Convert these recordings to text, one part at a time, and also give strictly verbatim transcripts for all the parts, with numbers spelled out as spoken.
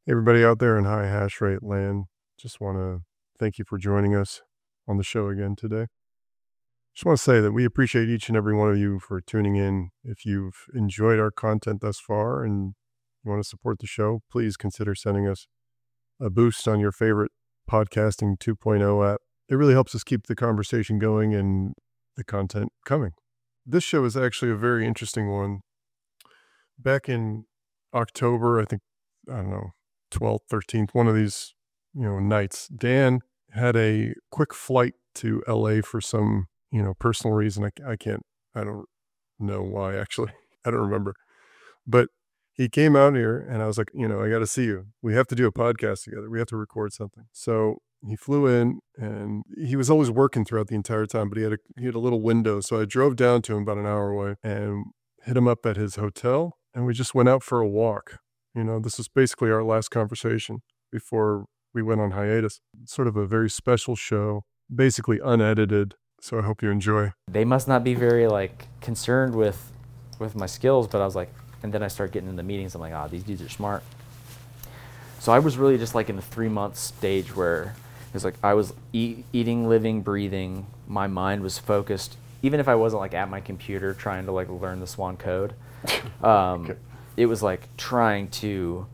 Hey, everybody out there in high hash rate land. Just want to thank you for joining us on the show again today. Just want to say that we appreciate each and every one of you for tuning in. If you've enjoyed our content thus far and you want to support the show, please consider sending us a boost on your favorite podcasting 2.0 app. It really helps us keep the conversation going and the content coming. This show is actually a very interesting one. Back in October, I think, I don't know, twelfth, thirteenth, one of these, you know, nights, Dan had a quick flight to L A for some, you know, personal reason. I, I can't, I don't know why actually. I don't remember. But he came out here and I was like, you know, I got to see you. We have to do a podcast together. We have to record something. So he flew in and he was always working throughout the entire time, but he had a, he had a little window. So I drove down to him about an hour away and hit him up at his hotel and we just went out for a walk. You know, this is basically our last conversation before we went on hiatus. It's sort of a very special show, basically unedited. So I hope you enjoy. They must not be very like concerned with with my skills, but I was like, and then I started getting into meetings. I'm like, ah, oh, these dudes are smart. So I was really just like in the three month stage where it was like I was eat, eating, living, breathing. My mind was focused, even if I wasn't like at my computer trying to like learn the Swan code. Um, okay. It was like trying to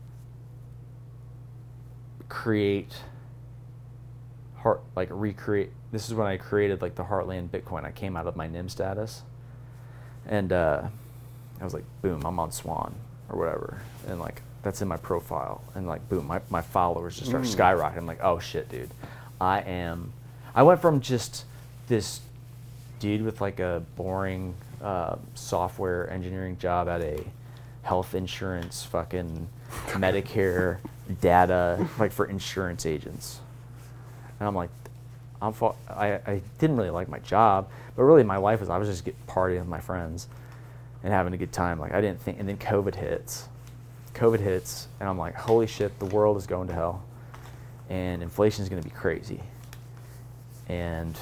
create, heart, like recreate. This is when I created like the Heartland Bitcoin. I came out of my N I M status, and uh, I was like, boom, I'm on Swan or whatever, and like that's in my profile, and like boom, my, my followers just start mm. skyrocketing. I'm like, oh shit, dude, I am. I went from just this dude with like a boring uh, software engineering job at a health insurance fucking Medicare data like for insurance agents, and I'm like, I'm fa- I, I didn't really like my job, but really my life was I was just get partying with my friends and having a good time. Like I didn't think, and then COVID hits, COVID hits, and I'm like, holy shit, the world is going to hell, and inflation is going to be crazy, and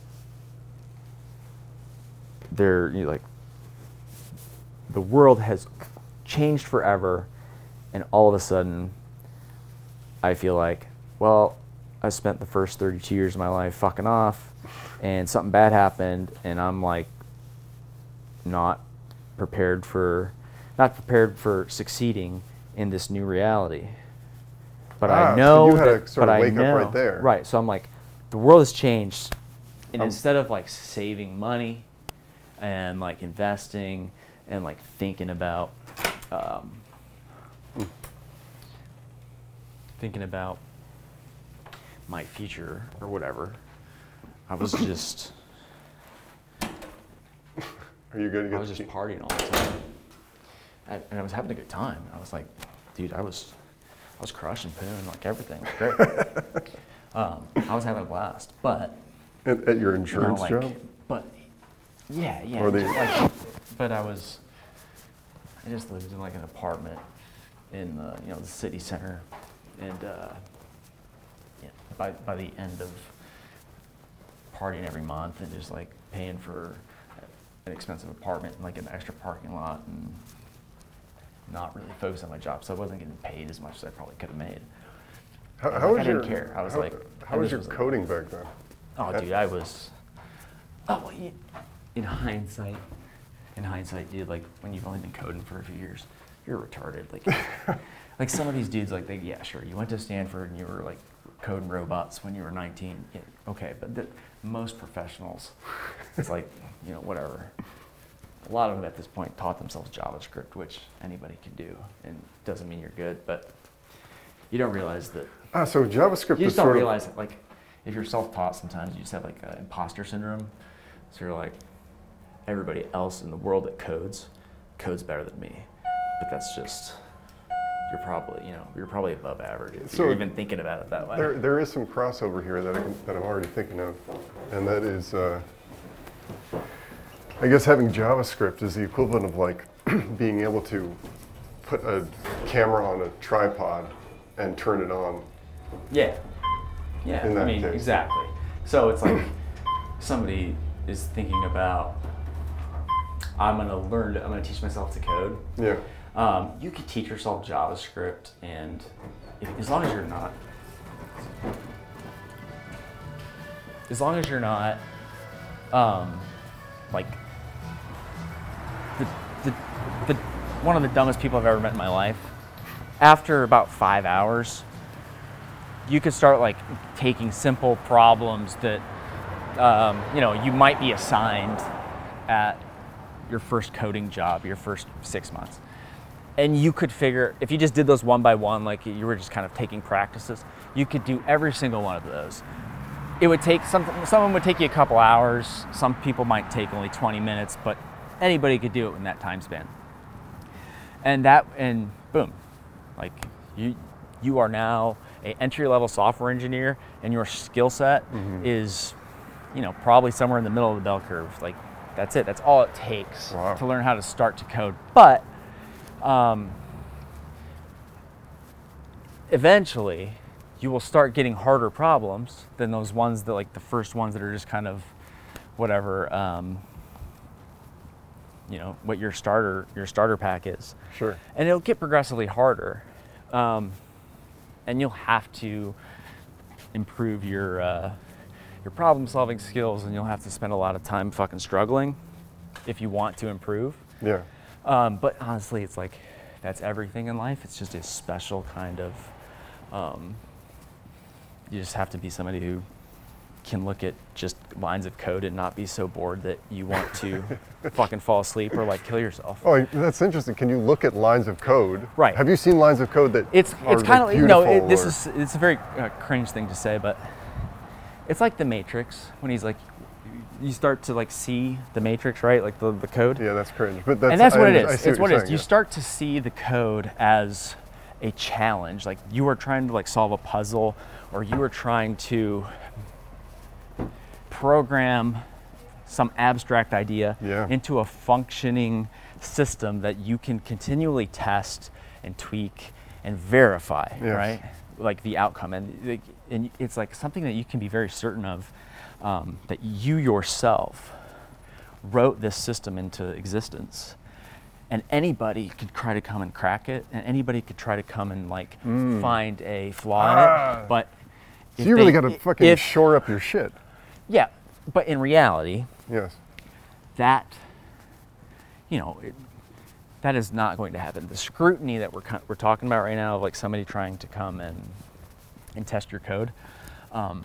they're you know, like, the world has changed forever, and all of a sudden, I feel like, well, I spent the first thirty-two years of my life fucking off, and something bad happened, and I'm like, not prepared for, not prepared for succeeding in this new reality. But ah, I know so you had that, to sort but of wake I know, up right there. Right. So I'm like, the world has changed, and Um, instead of like saving money, and like investing, and like thinking about, um, mm. thinking about my future or whatever, I was just. Are you good? I was just partying all the time, I, and I was having a good time. I was like, dude, I was, I was crushing poon, like everything was great. um, I was having a blast, but at, at your insurance you know, like, job. But yeah, yeah. Or the, like, but I was, I just lived in like an apartment in the you know the city center, and uh, yeah, by by the end of partying every month and just like paying for an expensive apartment and like an extra parking lot and not really focused on my job, so I wasn't getting paid as much as I probably could have made. How, like, how was I didn't your, care. I was how, like, how was your was coding like, back then? Oh, That's, dude, I was. Oh, well, you, in hindsight, in hindsight, dude, like when you've only been coding for a few years, you're retarded. Like, like some of these dudes, like they, yeah, sure, you went to Stanford and you were like coding robots when you were nineteen. Yeah, okay, but the, most professionals, it's like, you know, whatever. A lot of them at this point taught themselves JavaScript, which anybody can do, and doesn't mean you're good, but you don't realize that. Ah, so JavaScript You is just don't sort realize of, that, like, if you're self-taught, sometimes you just have like an imposter syndrome. So you're like, everybody else in the world that codes, codes better than me. But that's just, you're probably, you know, you're probably above average if so you're even thinking about it that way. There, there is some crossover here that, I can, that I'm already thinking of, and that is, uh, I guess having JavaScript is the equivalent of like being able to put a camera on a tripod and turn it on. Yeah. Yeah, in that I mean, case. exactly. So it's like somebody is thinking about, I'm going to learn, to, I'm going to teach myself to code. Yeah. Um, you could teach yourself JavaScript and as long as you're not, as long as you're not, um, like the, the the one of the dumbest people I've ever met in my life. After about five hours, you could start like taking simple problems that um, you know you might be assigned at your first coding job, your first six months. And you could figure, if you just did those one by one, like you were just kind of taking practices, you could do every single one of those. It would take, some, some of them would take you a couple hours, some people might take only twenty minutes, but anybody could do it in that time span. And that, and boom, like you, you are now an entry-level software engineer, and your skill set mm-hmm. is, you know, probably somewhere in the middle of the bell curve. Like, that's it. That's all it takes wow. to learn how to start to code. But um, eventually, you will start getting harder problems than those ones that, like the first ones that are just kind of whatever, um, you know, what your starter your starter pack is. Sure. And it'll get progressively harder, um, and you'll have to improve your. Uh, your problem solving skills, and you'll have to spend a lot of time fucking struggling if you want to improve. Yeah. Um, but honestly, it's like, that's everything in life. It's just a special kind of, um, you just have to be somebody who can look at just lines of code and not be so bored that you want to fucking fall asleep or like kill yourself. Oh, that's interesting. Can you look at lines of code? Right. Have you seen lines of code that it's are it's kind like of, you know, beautiful it, this or... is, it's a very uh, cringe thing to say, but it's like the Matrix, when he's like, you start to like see the Matrix, right? Like the, the code. Yeah, that's cringe. But that's, and that's what I, it is. I see it's what, what it saying, is. You yeah. start to see the code as a challenge. Like you are trying to like solve a puzzle, or you are trying to program some abstract idea yeah. into a functioning system that you can continually test and tweak and verify, yes. right? Like the outcome. And, and it's like something that you can be very certain of, um, that you yourself wrote this system into existence. And anybody could try to come and crack it, and anybody could try to come and like mm. find a flaw ah. in it. But so you they, really got to fucking if, shore up your shit. Yeah, but in reality, yes, that, you know, it, that is not going to happen. The scrutiny that we're we're talking about right now, of like somebody trying to come and and test your code. Um,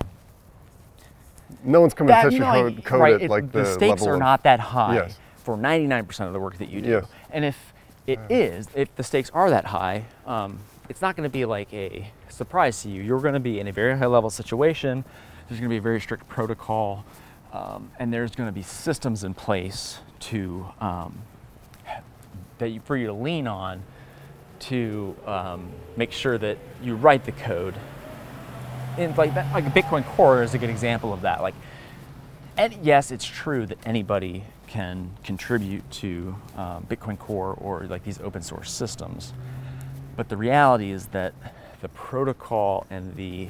no one's coming that, to test you your know, code, code right, at it, like the, the stakes level are of, not that high yes. for ninety-nine percent of the work that you do. Yes. And if it uh. is, if the stakes are that high, um, it's not going to be like a surprise to you. You're going to be in a very high level situation. There's going to be a very strict protocol, um, and there's going to be systems in place to um, that you, for you to lean on to um, make sure that you write the code. And like that, like Bitcoin Core is a good example of that. Like, and yes, it's true that anybody can contribute to um, Bitcoin Core or like these open source systems, but the reality is that the protocol and the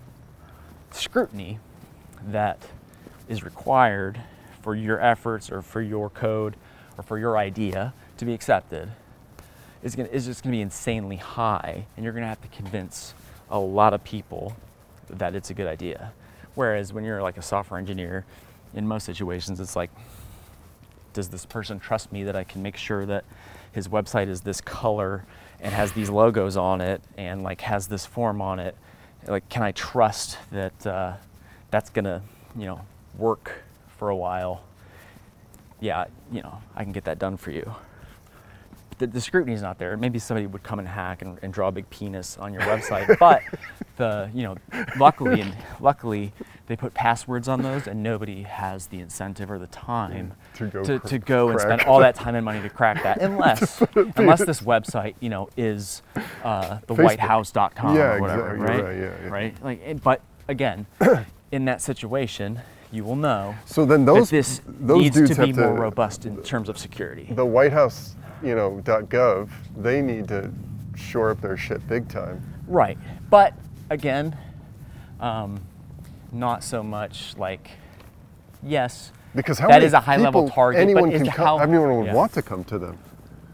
scrutiny that is required for your efforts or for your code or for your idea to be accepted is, gonna, is just going to be insanely high, and you're going to have to convince a lot of people that it's a good idea. Whereas when you're like a software engineer, in most situations, it's like, does this person trust me that I can make sure that his website is this color and has these logos on it and like has this form on it? Like, can I trust that uh, that's gonna, you know, work for a while? Yeah, you know, I can get that done for you. The, the scrutiny is not there. Maybe somebody would come and hack and, and draw a big penis on your website, but the, you know, luckily and luckily they put passwords on those, and nobody has the incentive or the time to go, to, cr- to go and crack. spend all that time and money to crack that, unless unless this website, you know, is uh, the white house dot com yeah, or whatever, exactly. right? Right, yeah, yeah. Right. Like, and, but again, in that situation, you will know. So then those that this those needs dudes to be have more to, robust in terms of security. The White House, you know, .gov, they need to shore up their shit big time. Right, but again, um, not so much like, yes, because how that many is a high people level target. Anyone but can is come, how, anyone would yeah. want to come to them.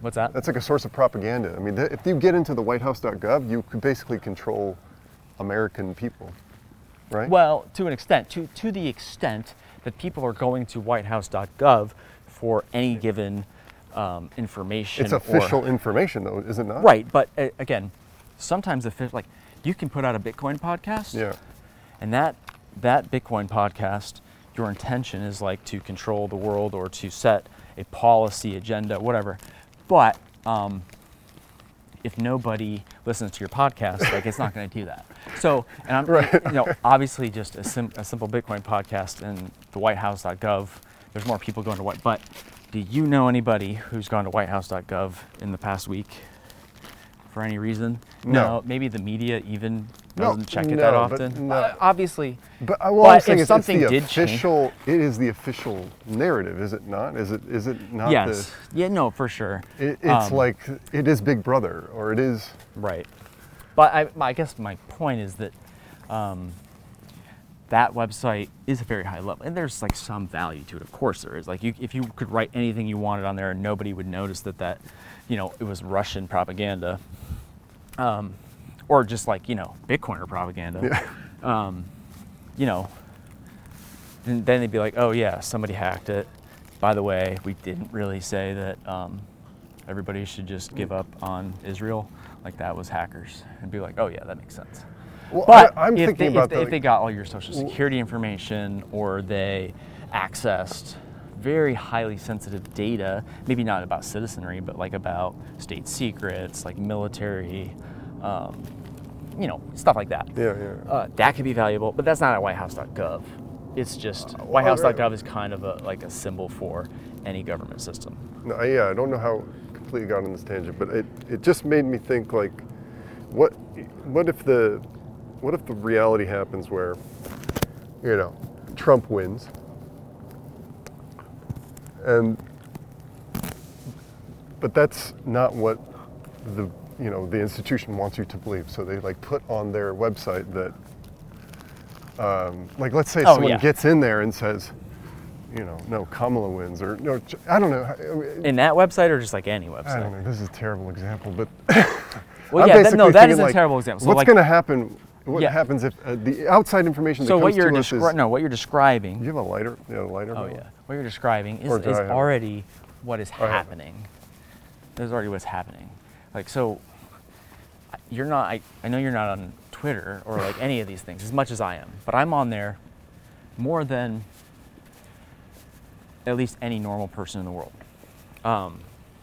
What's that? That's like a source of propaganda. I mean, th- if you get into the white house dot gov, you could basically control American people, right? Well, to an extent, to to the extent that people are going to white house dot gov for any given um, information. It's official or, information, though, is it not? Right, but uh, again, sometimes the like you can put out a Bitcoin podcast. Yeah. And that that Bitcoin podcast, your intention is like to control the world or to set a policy agenda, whatever. But um, if nobody listens to your podcast, like it's not going to do that. So, and I'm, Right. you know, obviously just a, sim- a simple Bitcoin podcast and the white house dot gov. There's more people going to white. But do you know anybody who's gone to white house dot gov in the past week for any reason? No. Maybe the media even No, doesn't check it no, that but often. no. Uh, obviously. But uh, well, But I'm saying if is something it's the did change- official. It is the official narrative, is it not? Is it? Is it not? Yes. Yeah. No. For sure. The, it, it's Um, like it is Big Brother, or it is. Right. But I, I guess my point is that um, that website is a very high level, and there's like some value to it. Of course, there is. Like, you, if you could write anything you wanted on there, and nobody would notice that that, you know, it was Russian propaganda, um, or just like, you know, Bitcoiner propaganda. Yeah. Um, you know, and then they'd be like, oh yeah, somebody hacked it. By the way, we didn't really say that um, everybody should just give up on Israel. Like, that was hackers. And be like, oh yeah, that makes sense. Well, But I, I'm if, thinking they, about if, they, the, if they got all your social security information, or they accessed very highly sensitive data, maybe not about citizenry, but like about state secrets, like military, um, you know, stuff like that. Yeah, yeah. Uh, that could be valuable, but that's not at white house dot gov. It's just Uh, well, white house dot gov right. is kind of a like a symbol for any government system. No, I- yeah, I don't know how completely got on this tangent, but it, it just made me think like, what what if the what if the reality happens where, you know, Trump wins, and but that's not what the you know the institution wants you to believe. So they like put on their website that, um, like let's say Oh, someone yeah. gets in there and says, you know, no, Kamala wins, or no, I don't know. I mean, In that website, or just like any website? I don't know. This is a terrible example, but Well, I'm yeah, that, basically no, that thinking, is a like, terrible example. So what's like, going to happen? What Yeah. happens if uh, the outside information that so comes what you're to us is? descri- no, what you're describing. Do you have a lighter? Yeah, a lighter. Oh Bill? yeah, what you're describing is, Or do is I have it? already what is I have it. happening. There's already what's happening. Like, so you're not. I, I know you're not on Twitter or like any of these things as much as I am, but I'm on there more than at least any normal person in the world. Um,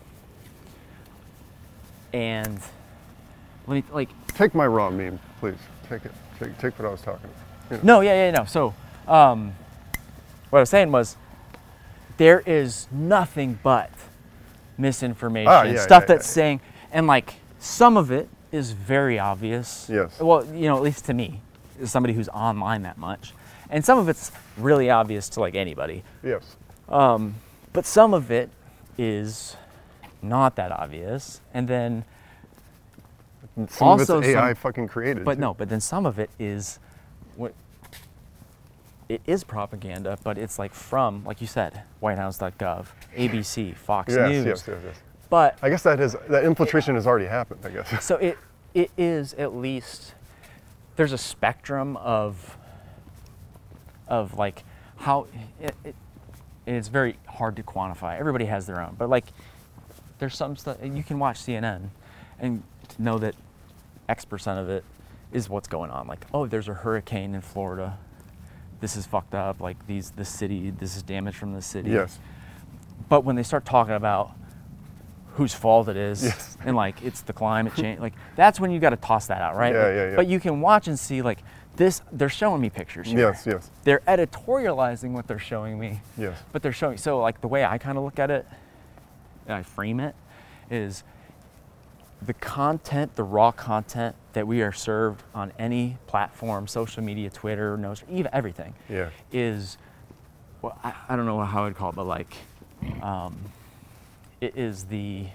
and let me like. Take my raw meme, please. Take it. Take, take what I was talking about. You know. No, yeah, yeah, no. So, um, what I was saying was, there is nothing but misinformation, Ah, yeah, stuff yeah, that's yeah. saying, and like some of it is very obvious. Yes. Well, you know, at least to me, as somebody who's online that much, and some of it's really obvious to like anybody. Yes. Um, but some of it is not that obvious, and then And some Also of it's A I some- fucking created. But too. no, but then some of it is what it is propaganda, but it's like from, like you said, white house dot gov, A B C, Fox Yes, News. yes, yes, yes. But I guess that has that infiltration has already happened. I guess. so it it is at least there's a spectrum of of like how it, it it's very hard to quantify. Everybody has their own, but like there's some stuff you can watch C N N and know that X percent of it is what's going on. Like, oh, there's a hurricane in Florida. This is fucked up. Like these, the city. This is damage from the city. Yes. But when they start talking about whose fault it is, Yes. and like it's the climate change, like that's when you got to toss that out, right? Yeah, Like, yeah, yeah. But you can watch and see like this. They're showing me pictures here. Yes. Yes. They're editorializing what they're showing me. Yes. But they're showing. So like the way I kind of look at it, and I frame it, is the content, the raw content that we are served on any platform, social media, Twitter, no, even everything, Yeah. is, well, I, I don't know how I'd call it, but like, um, it is the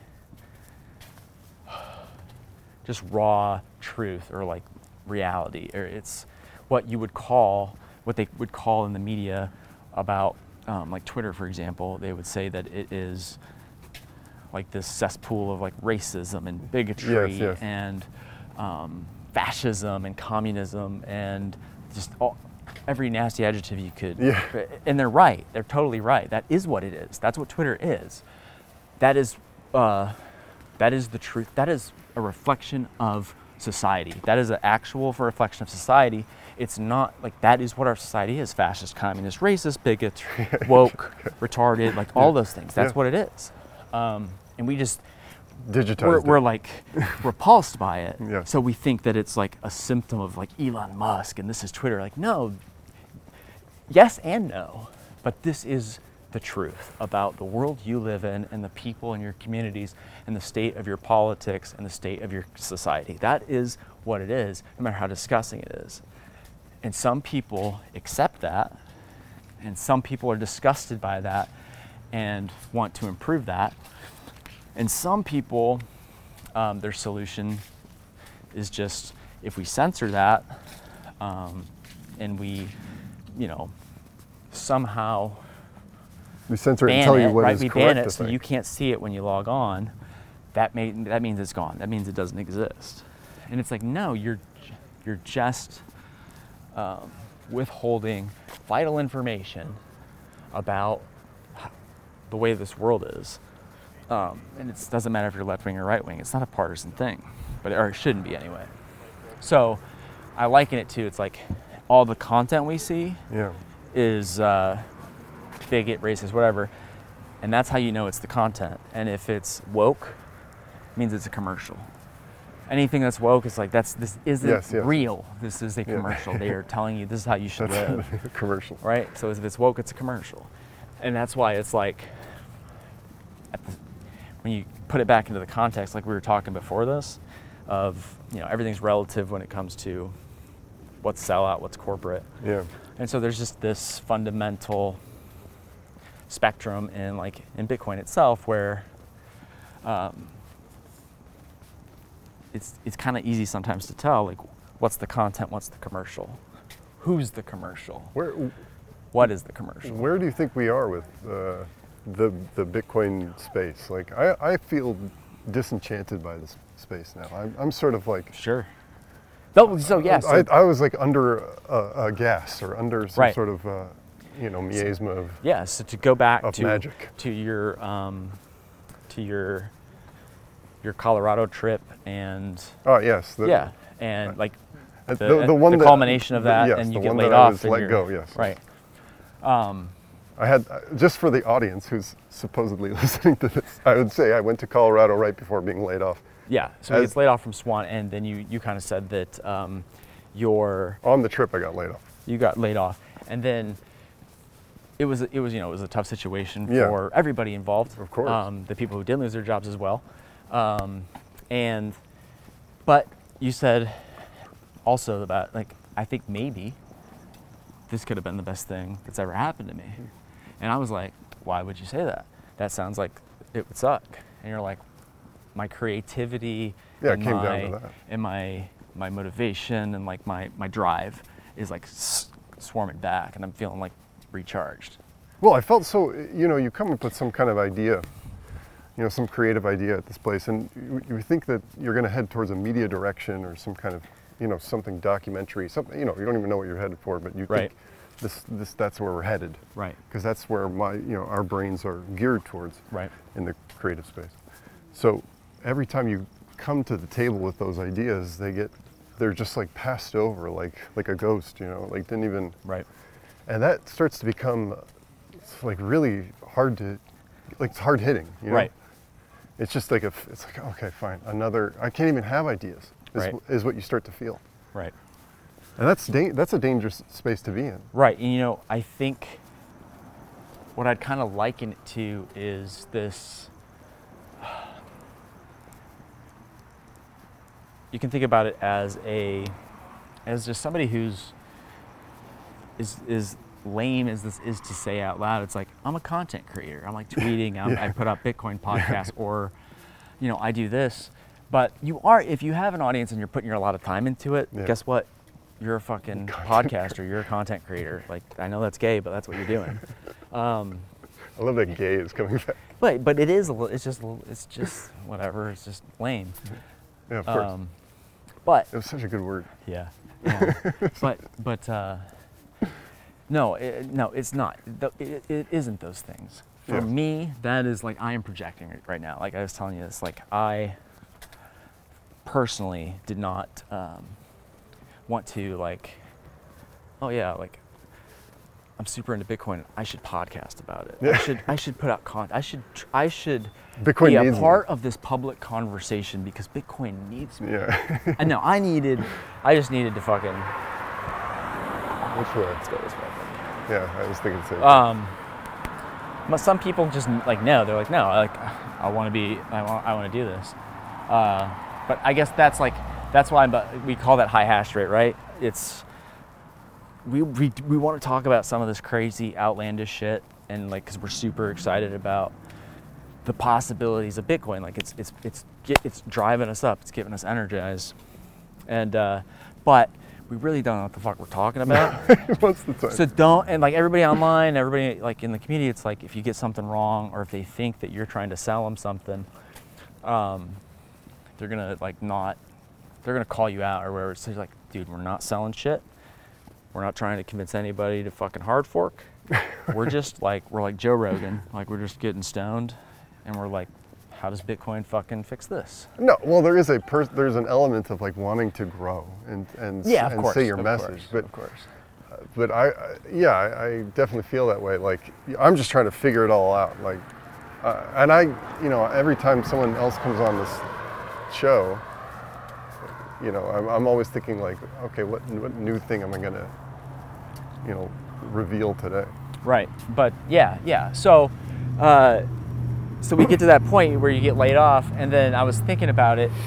just raw truth or like reality, or it's what you would call, what they would call in the media about, um, like Twitter, for example, they would say that it is like this cesspool of like racism and bigotry Yes, yes. and um, fascism and communism and just all, every nasty adjective you could. Yeah. And they're right. They're totally right. That is what it is. That's what Twitter is. That is, uh, that is the truth. That is a reflection of society. That is an actual reflection of society. It's not like that is what our society is: fascist, communist, racist, bigot, woke, retarded, like all those things. That's Yeah. what it is. Um, and we just Digitized we're, it. we're like repulsed by it. Yeah. So we think that it's like a symptom of like Elon Musk and this is Twitter. Like, no, yes and no, but this is the truth about the world you live in and the people in your communities and the state of your politics and the state of your society. That is what it is, no matter how disgusting it is. And some people accept that, and some people are disgusted by that and want to improve that. And some people, um, their solution is just, if we censor that um, and we, you know, somehow We censor it and ban tell it, you what right? is We correct ban to it so think. you can't see it when you log on. That may that means it's gone. That means it doesn't exist. And it's like, no, you're you're just um, withholding vital information about the way this world is. Um, and it doesn't matter if you're left wing or right wing. It's not a partisan thing, but or it shouldn't be anyway. So I liken it to, it's like all the content we see Yeah. is uh, bigot, racist, whatever, and that's how you know it's the content. And if it's woke, it means it's a commercial. Anything that's woke is like, that's this isn't Yes, yes. real. This is a Yeah. commercial. They are telling you this is how you should live, That's a commercial. right? So if it's woke, it's a commercial, and that's why it's like, at the, when you put it back into the context, like we were talking before this, of, you know, everything's relative when it comes to what's sellout, what's corporate. Yeah. And so there's just this fundamental spectrum in like in Bitcoin itself where um, it's it's kind of easy sometimes to tell like what's the content, what's the commercial, who's the commercial, Where what is the commercial. where do you think we are with uh, the the Bitcoin space? Like I, I feel disenchanted by this space now. I'm, I'm sort of like Sure. Oh, so yeah. So, I, I was like under a, a gas or under some Right. sort of uh, you know miasma of yeah. So to go back of to magic. to your um, to your your Colorado trip and Oh yes. The, yeah, and like uh, the, the, the one the that- culmination of that, yes, and you the get one laid that I off. was and let you're- go. Yes. Right. Um, I had uh, just for the audience who's supposedly listening to this. I would say I went to Colorado right before being laid off. yeah. So he As- gets laid off from Swan, and then you you kind of said that um, your On the trip, I got laid off. you got laid off, and then it was it was you know it was a tough situation Yeah. for everybody involved. Of course. Um, the people who did lose their jobs as well, um, and but you said also about like I think maybe this could have been the best thing that's ever happened to me, and I was like, why would you say that? That sounds like it would suck. And you're like, my creativity Yeah, it and came down my to that. and my my motivation and like my my drive is like s- swarming back, and I'm feeling like recharged. Well, I felt so, you know, you come up with some kind of idea, you know, some creative idea at this place, and you, you think that you're going to head towards a media direction or some kind of, you know, something documentary, something, you know, you don't even know what you're headed for, but you Right. think this, this, that's where we're headed. Right. Because that's where my, you know, our brains are geared towards Right. in the creative space. So every time you come to the table with those ideas, they get, they're just like passed over, like, like a ghost, you know, like didn't even, Right. and that starts to become it's like really hard to, like it's hard hitting, you know? Right. It's just like, a, it's like, okay, fine, another, I can't even have ideas, is, Right. is what you start to feel. Right. And that's da- that's a dangerous space to be in. Right. And you know, I think what I'd kind of liken it to is this. You can think about it as a, as just somebody who's is is lame as this is to say out loud. It's like, I'm a content creator. I'm like tweeting. I'm, Yeah. I put out Bitcoin podcasts, or, you know, I do this. But you are, if you have an audience and you're putting your a lot of time into it, Yeah. guess what? You're a fucking podcaster. You're a content creator. Like, I know that's gay, but that's what you're doing. Um, I love that gay is coming back. But but it is a little. It's just a little, it's just whatever. It's just lame. Yeah, of course. Um, but it was such a good word. Yeah. yeah. but but uh, no, it, no, it's not. It, it isn't those things. For Yeah. me, that is like I am projecting it right now. Like I was telling you this. Like I personally did not um, want to like. Oh yeah, like. I'm super into Bitcoin. I should podcast about it. Yeah. I should I should put out content. I should tr- I should Bitcoin be a needs part me. of this public conversation because Bitcoin needs me. Yeah. I know. I needed. I just needed to fucking. Which way? Let's go this way. Yeah, I was thinking the same. Um, but some people just like no. They're like no. Like I want to be. I want. I want to do this. Uh, but I guess that's like that's why. But we call that high hash rate, right? It's. We, we, we want to talk about some of this crazy outlandish shit and like because we're super excited about the possibilities of Bitcoin. Like it's it's it's it's driving us up. It's giving us energized. And uh, but we really don't know what the fuck we're talking about. What's the time? So don't and like everybody online, everybody like in the community, it's like if you get something wrong or if they think that you're trying to sell them something, um, they're gonna like not they're gonna call you out or whatever. So you're like, dude, we're not selling shit. We're not trying to convince anybody to fucking hard fork. We're just like, we're like Joe Rogan. Like we're just getting stoned and we're like, how does Bitcoin fucking fix this? No, well, there is a per- there's an element of like wanting to grow and and, Yeah, of and course, say your of message. course, but of course. uh, but I, I yeah, I, I definitely feel that way. Like I'm just trying to figure it all out. Like, uh, and I, you know, every time someone else comes on this show, you know, I'm, I'm always thinking like, okay, what what new thing am I gonna, you know, reveal today? Right, but yeah, yeah. So, uh, so we get to that point where you get laid off, and then I was thinking about it.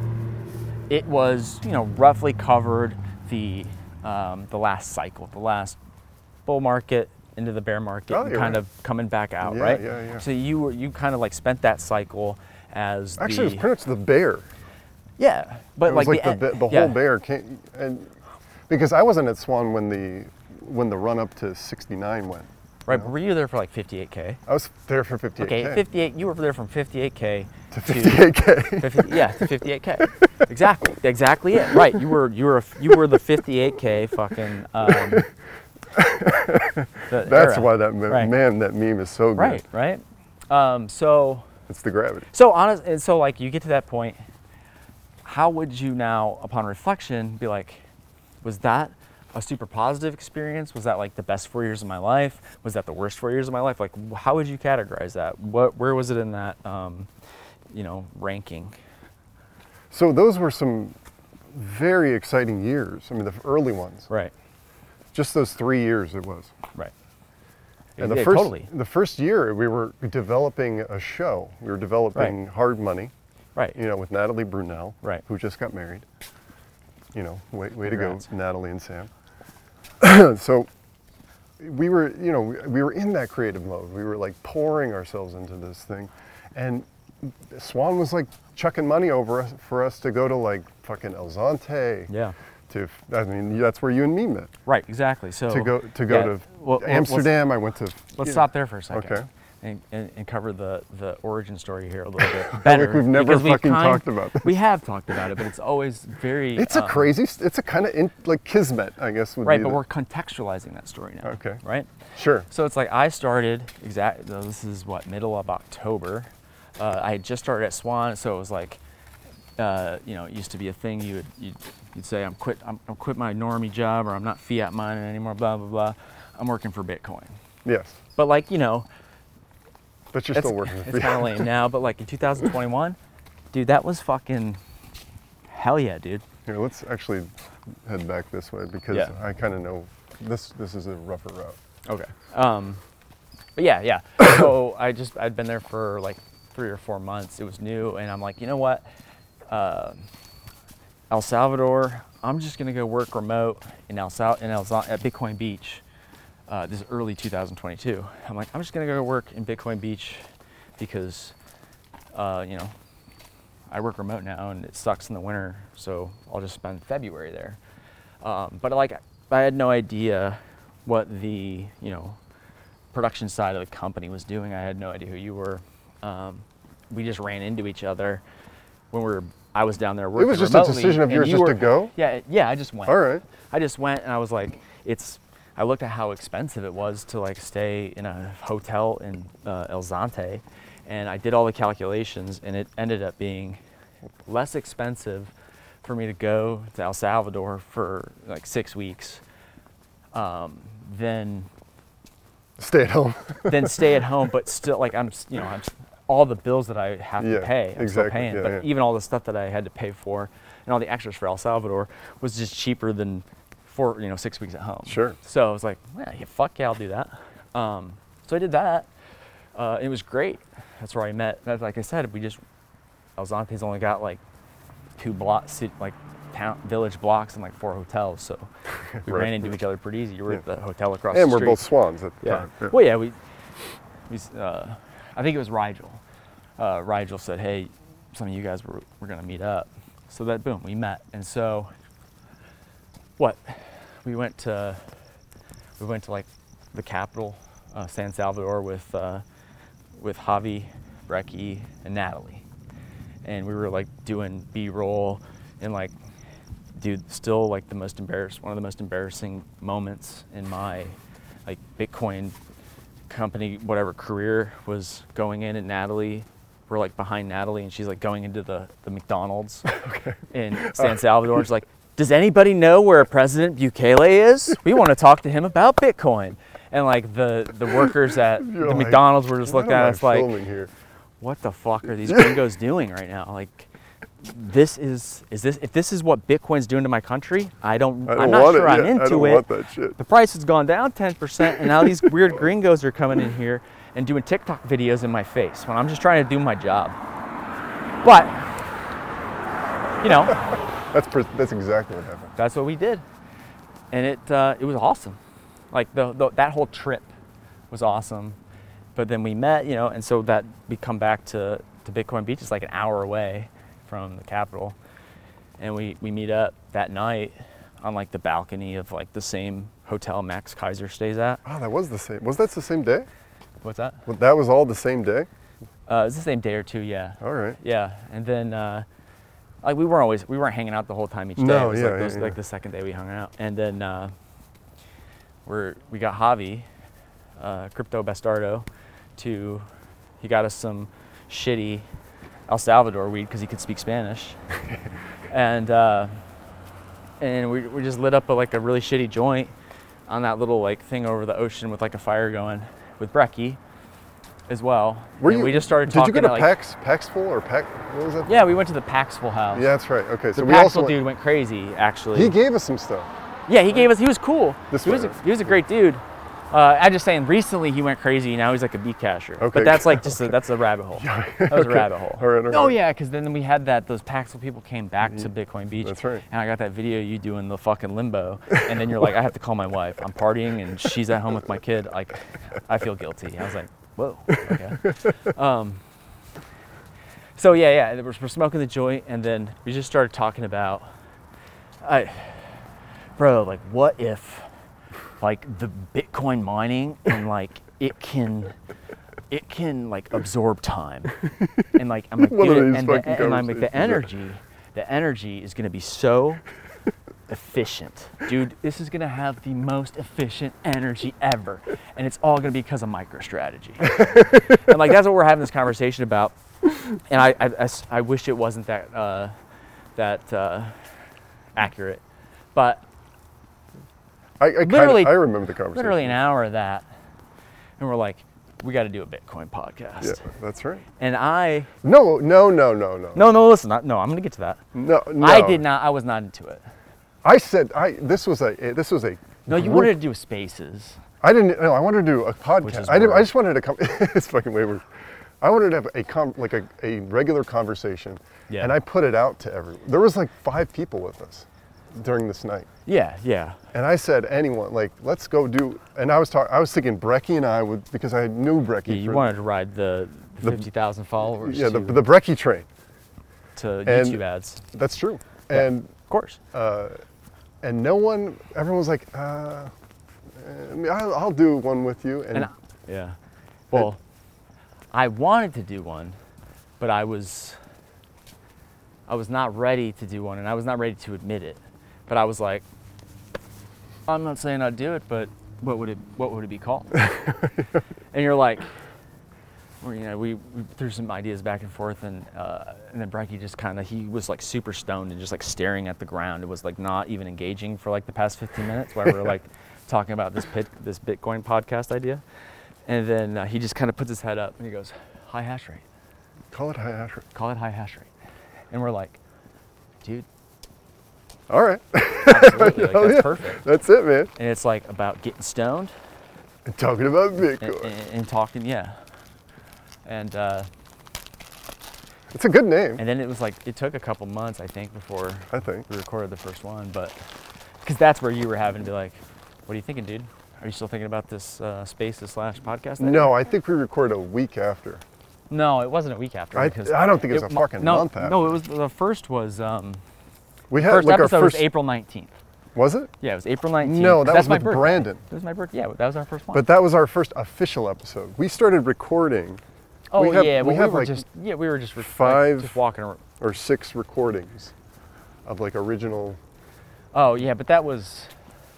It was, you know, roughly covered the um, the last cycle, the last bull market into the bear market, Oh, and you're kind right. of coming back out, Yeah, right? yeah, yeah. So you were you kind of like spent that cycle as Actually, the, it was pretty much the bear. yeah, but It was like, like, the, the, the yeah. whole bear came, and because I wasn't at Swan when the when the run up to sixty-nine went. Right, but were you there for like fifty-eight K? I was there for fifty-eight K. Okay, fifty-eight. You were there from fifty-eight K to fifty-eight K. fifty, yeah, to fifty-eight K. Exactly, exactly it. Right, you were you were you were the fifty-eight K fucking. Um, the That's era. why that me- Right. man, that meme is so good. Right, right. Um, so It's the gravity. so honest, and so like you get to that point. How would you now, upon reflection, be like, was that a super positive experience? Was that like the best four years of my life? Was that the worst four years of my life? Like, how would you categorize that? What, where was it in that, um, you know, ranking? So those were some very exciting years. I mean, the early ones. Right, Just those three years it was. right. And the Yeah, first, totally. the first year we were developing a show. We were developing Hard Money, Right. you know, with Natalie Brunel, Right. who just got married. You know, way, way to Congrats. go, Natalie and Sam. So we were, you know, we, we were in that creative mode. We were like pouring ourselves into this thing. And Swan was like chucking money over us for us to go to like fucking El Zonte. Yeah. To, I mean, that's where you and me met. Right, exactly. So To go to go yeah, to well, well, Amsterdam. I went to. Let's, let's you know, stop there for a second. Okay. And, and, and cover the, the origin story here a little bit better. Like we've never because we've fucking kind- talked about this. We have talked about it, but it's always very. It's a um, crazy. st- It's a kind of like kismet, I guess. Would Right, be but the- we're contextualizing that story now. Okay. Right? Sure. So it's like I started, exact. This is what, middle of October. Uh, I had just started at Swan, so it was like, uh, you know, it used to be a thing. You would you'd, you'd say, I'm quit, I'm, I'm quit my normie job, or I'm not fiat mining anymore. Blah blah blah. I'm working for Bitcoin. Yes. But like, you know, But you're it's, still working. it's kind of lame now. But like in two thousand twenty-one, dude, that was fucking hell yeah, dude. Here, let's actually head back this way because Yeah. I kind of know this. This is a rougher route. Okay. Um, but yeah, yeah. So I just I'd been there for like three or four months. It was new, and I'm like, you know what, uh, El Salvador. I'm just gonna go work remote in El Sal in El Zon- at Bitcoin Beach. Uh, this is early two thousand twenty-two. I'm like, I'm just gonna go work in Bitcoin Beach because, uh, you know, I work remote now, and it sucks in the winter. So I'll just spend February there. Um, but like, I had no idea what the, you know, production side of the company was doing. I had no idea who you were. Um, we just ran into each other when we were. I was down there working. It was just remotely, a decision of and yours you just were, to go? Yeah, yeah. I just went. All right. I just went, and I was like, it's. I looked at how expensive it was to like stay in a hotel in uh, El Zante, and I did all the calculations, and it ended up being less expensive for me to go to El Salvador for like six weeks um, than Stay at home. than stay at home, but still like I'm, you know, I'm all the bills that I have Yeah, to pay, I'm exactly, still paying, yeah, but yeah. even all the stuff that I had to pay for and all the extras for El Salvador was just cheaper than for, you know, six weeks at home. Sure. So I was like, yeah, yeah fuck yeah, I'll do that. Um, so I did that. Uh, it was great. That's where I met. That's, like I said, we just El Zante's only got like two blocks, like town village blocks and like four hotels. So we Right. ran into each other pretty easy. You were Yeah. at the hotel across And the we're street. both swans at the Yeah. time. Yeah. Well, yeah, we, we uh, I think it was Rigel. Uh, Rigel said, hey, some of you guys were, were going to meet up. So that, boom, we met. And so, what? We went to, we went to like the capital, uh, San Salvador with, uh, with Javi, Brecky, and Natalie. And we were like doing B-roll and like, dude, still like the most embarrassed, one of the most embarrassing moments in my like Bitcoin company, whatever career was going in. And Natalie, we're like behind Natalie, and she's like going into the, the McDonald's okay. in San Salvador. She's like, does anybody know where President Bukele is? We want to talk to him about Bitcoin. And like the, the workers at You're the like, McDonald's were just what looking am at I us like, filming here? what the fuck are these gringos doing right now? Like, this is, is this, if this is what Bitcoin's doing to my country, I don't, I don't I'm not want sure it. I'm Yeah, into I don't it. want that shit. The price has gone down ten percent, and now these weird gringos are coming in here and doing TikTok videos in my face when I'm just trying to do my job. But, you know, That's per- that's exactly what happened. that's what we did. And it, uh, it was awesome. Like the, the, that whole trip was awesome. But then we met, you know, and so that we come back to, to Bitcoin Beach. It's like an hour away from the capital. And we, we meet up that night on like the balcony of like the same hotel Max Kaiser stays at. Oh, that was the same. Was that the same day? What's that? Well, that was all the same day? Uh, it was the same day or two, yeah. All right. Yeah, and then uh, like we weren't always we weren't hanging out the whole time each day. No, it was yeah, like, those, yeah, like yeah. the second day we hung out, and then uh, we're we got Javi, uh, Crypto Bastardo, to he got us some shitty El Salvador weed because he could speak Spanish, and uh, and we we just lit up a, like a really shitty joint on that little like thing over the ocean with like a fire going with Brecky as well. Were And you, we just started did talking you go to like, Pax, Paxful or Pax, what was that? yeah, we went to the Paxful house. Yeah, that's right. Okay, The so we also Paxful went, dude went crazy, actually. he gave us some stuff. yeah, he gave us, he was cool. This he, was a, way. he was a great dude. Uh, I'm just saying, recently he went crazy, now he's like a beat casher. Okay. But that's like just, a, that's a rabbit hole. Yeah, That was okay. a rabbit hole. All right, all Oh right. yeah, because then we had that, those Paxful people came back to Bitcoin Beach. That's right. And I got that video of you doing the fucking limbo. And then you're like, I have to call my wife. I'm partying and she's at home with my kid. Like, I feel guilty. I was like, whoa, okay. Um, so yeah, yeah, we're, we're smoking the joint, and then we just started talking about, I, bro, like, what if, like, the Bitcoin mining and like it can, it can like absorb time, and like I'm like, One of dude, these and, the, fucking and I'm like, the conversations, yeah. energy, the energy is gonna be so efficient, dude. This is gonna have the most efficient energy ever, and it's all gonna be because of MicroStrategy. And like that's what we're having this conversation about. And I, I, I, I wish it wasn't that uh, that uh, accurate, but I, I, kinda, Literally- I remember the conversation. literally an hour of that, and we're like, we got to do a Bitcoin podcast. Yeah, that's right. And I, No, no, no, no, no. no, no, listen, not, no, I'm gonna get to that. No, no. I did not. I was not into it. I said I. This was a. This was a. No, you group- wanted to do Spaces. I didn't. No, I wanted to do a Which podcast. is I didn't. I worse. just wanted to come. It's fucking way worse. I wanted to have a com, like a, a regular conversation, Yeah. and I put it out to everyone. There was like five people with us during this night, Yeah, yeah. and I said, anyone, like, let's go do. And I was talking. I was thinking Brecky and I would, because I knew Brecky. Yeah, you for- wanted to ride the, The- fifty thousand followers Yeah, the, to, the Brecky train. to and- YouTube ads. That's true. Yeah. And Of course. uh, and no one. Everyone was like, uh, uh, I'll, I'll do one with you. And, And I- Yeah. Well, I wanted to do one, but I was I was not ready to do one, and I was not ready to admit it. But I was like, I'm not saying I'd do it, but what would it what would it be called? And you're like, well, you know, we, we threw some ideas back and forth, and uh, and then Brekkie just kind of, he was like super stoned and just like staring at the ground. It was like not even engaging for like the past fifteen minutes while we were like talking about this pit, this Bitcoin podcast idea. And then uh, he just kind of puts his head up and he goes, high hash rate. Call it high hash rate. Call it high hash rate. And we're like, dude. All right. Absolutely. Like, Oh, that's yeah. perfect. That's it, man. And it's like about getting stoned. And talking about And, Bitcoin. and, and talking, yeah. And uh, It's a good name, and then it was like, it took a couple months, I think, before I think. we recorded the first one. But, because that's where you were having to be like, what are you thinking, dude? Are you still thinking about this uh, Spaces slash podcast idea? No, I think we recorded a week after. No, it wasn't a week after. I, because I don't think it was a mo- fucking no, month after. No, it was, the first was, um, we had first like episode our first. was April nineteenth. Was it? Yeah, it was April nineteenth. No, 'cause that that's was my with birthday. Brandon. That was my birthday. Yeah, that was our first one. But that was our first official episode. We started recording, oh we have- yeah, we well, we, have, were like, just yeah, we were just re- five- like, just walking around. or six recordings of like original. Oh yeah, but that was.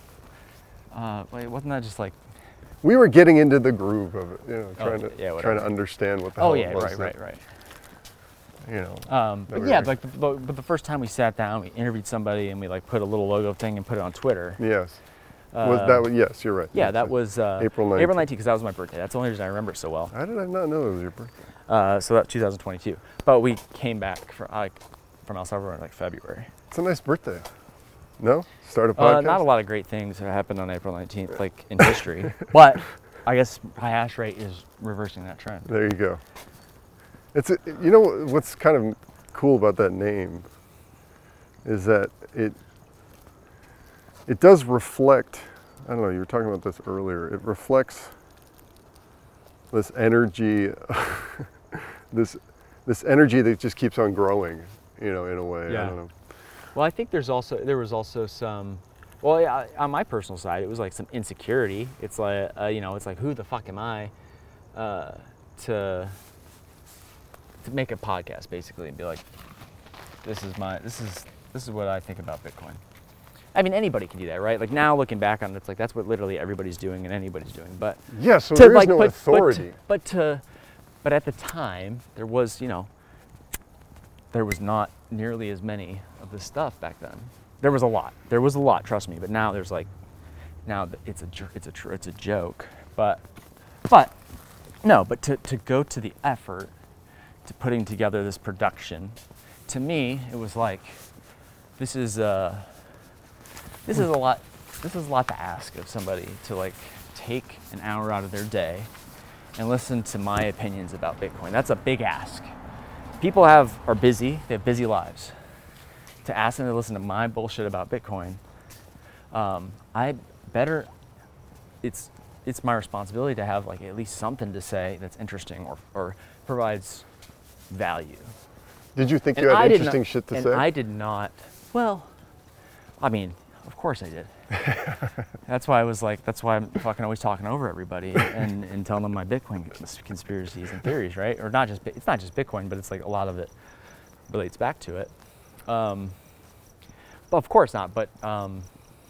Uh, wait, wasn't that just like? We were getting into the groove of it, you know, trying Oh, to yeah, trying whatever. to understand what the Oh hell yeah, it was. right, that, right, right. You know. Um, that but we yeah, were- like, the, but, but the first time we sat down, we interviewed somebody, and we like put a little logo thing and put it on Twitter. Yes. Uh, was that? was- Yes, you're right. Yeah, Yes, that I- was uh, April April nineteenth. nineteenth, because that was my birthday. That's the only reason I remember it so well. How did I not know it was your birthday? Uh, so that two thousand twenty-two. But we came back from like from El Salvador in like February. It's a nice birthday. No? Start a podcast? Uh, not a lot of great things have happened on April nineteenth, like in history. But I guess high hash rate is reversing that trend. There you go. It's a, you know what's kind of cool about that name is that it it does reflect, I don't know, you were talking about this earlier. It reflects this energy this this energy that just keeps on growing, you know, in a way. Yeah. I don't know. Well, I think there's also there was also some. Well, yeah, on my personal side, it was like some insecurity. It's like uh, you know, it's like who the fuck am I uh, to to make a podcast basically and be like, this is my this is this is what I think about Bitcoin. I mean, anybody can do that, right? Like now looking back on it, it's like that's what literally everybody's doing and anybody's doing. But Yeah, so to, there is like, no but, authority. But, but to but at the time there was, you know, there was not nearly as many of this stuff back then. There was a lot. There was a lot, trust me. But now there's like, now th- it's a jer- it's a tr- it's a joke. But but no. But to to go to the effort to putting together this production, to me it was like, this is uh this is a lot. This is a lot to ask of somebody to like take an hour out of their day and listen to my opinions about Bitcoin. That's a big ask. People have are busy. They have busy lives. To ask them to listen to my bullshit about Bitcoin, um, I better. It's it's my responsibility to have like at least something to say that's interesting or or provides value. Did you think And you had I did interesting not, shit to and say? I did not. Well, I mean, of course I did. That's why I was like, that's why I'm fucking always talking over everybody and, and telling them my Bitcoin cons- conspiracies and theories, right? Or not just, Bi- it's not just Bitcoin, but it's like a lot of it relates back to it. Um, but of course not, but um,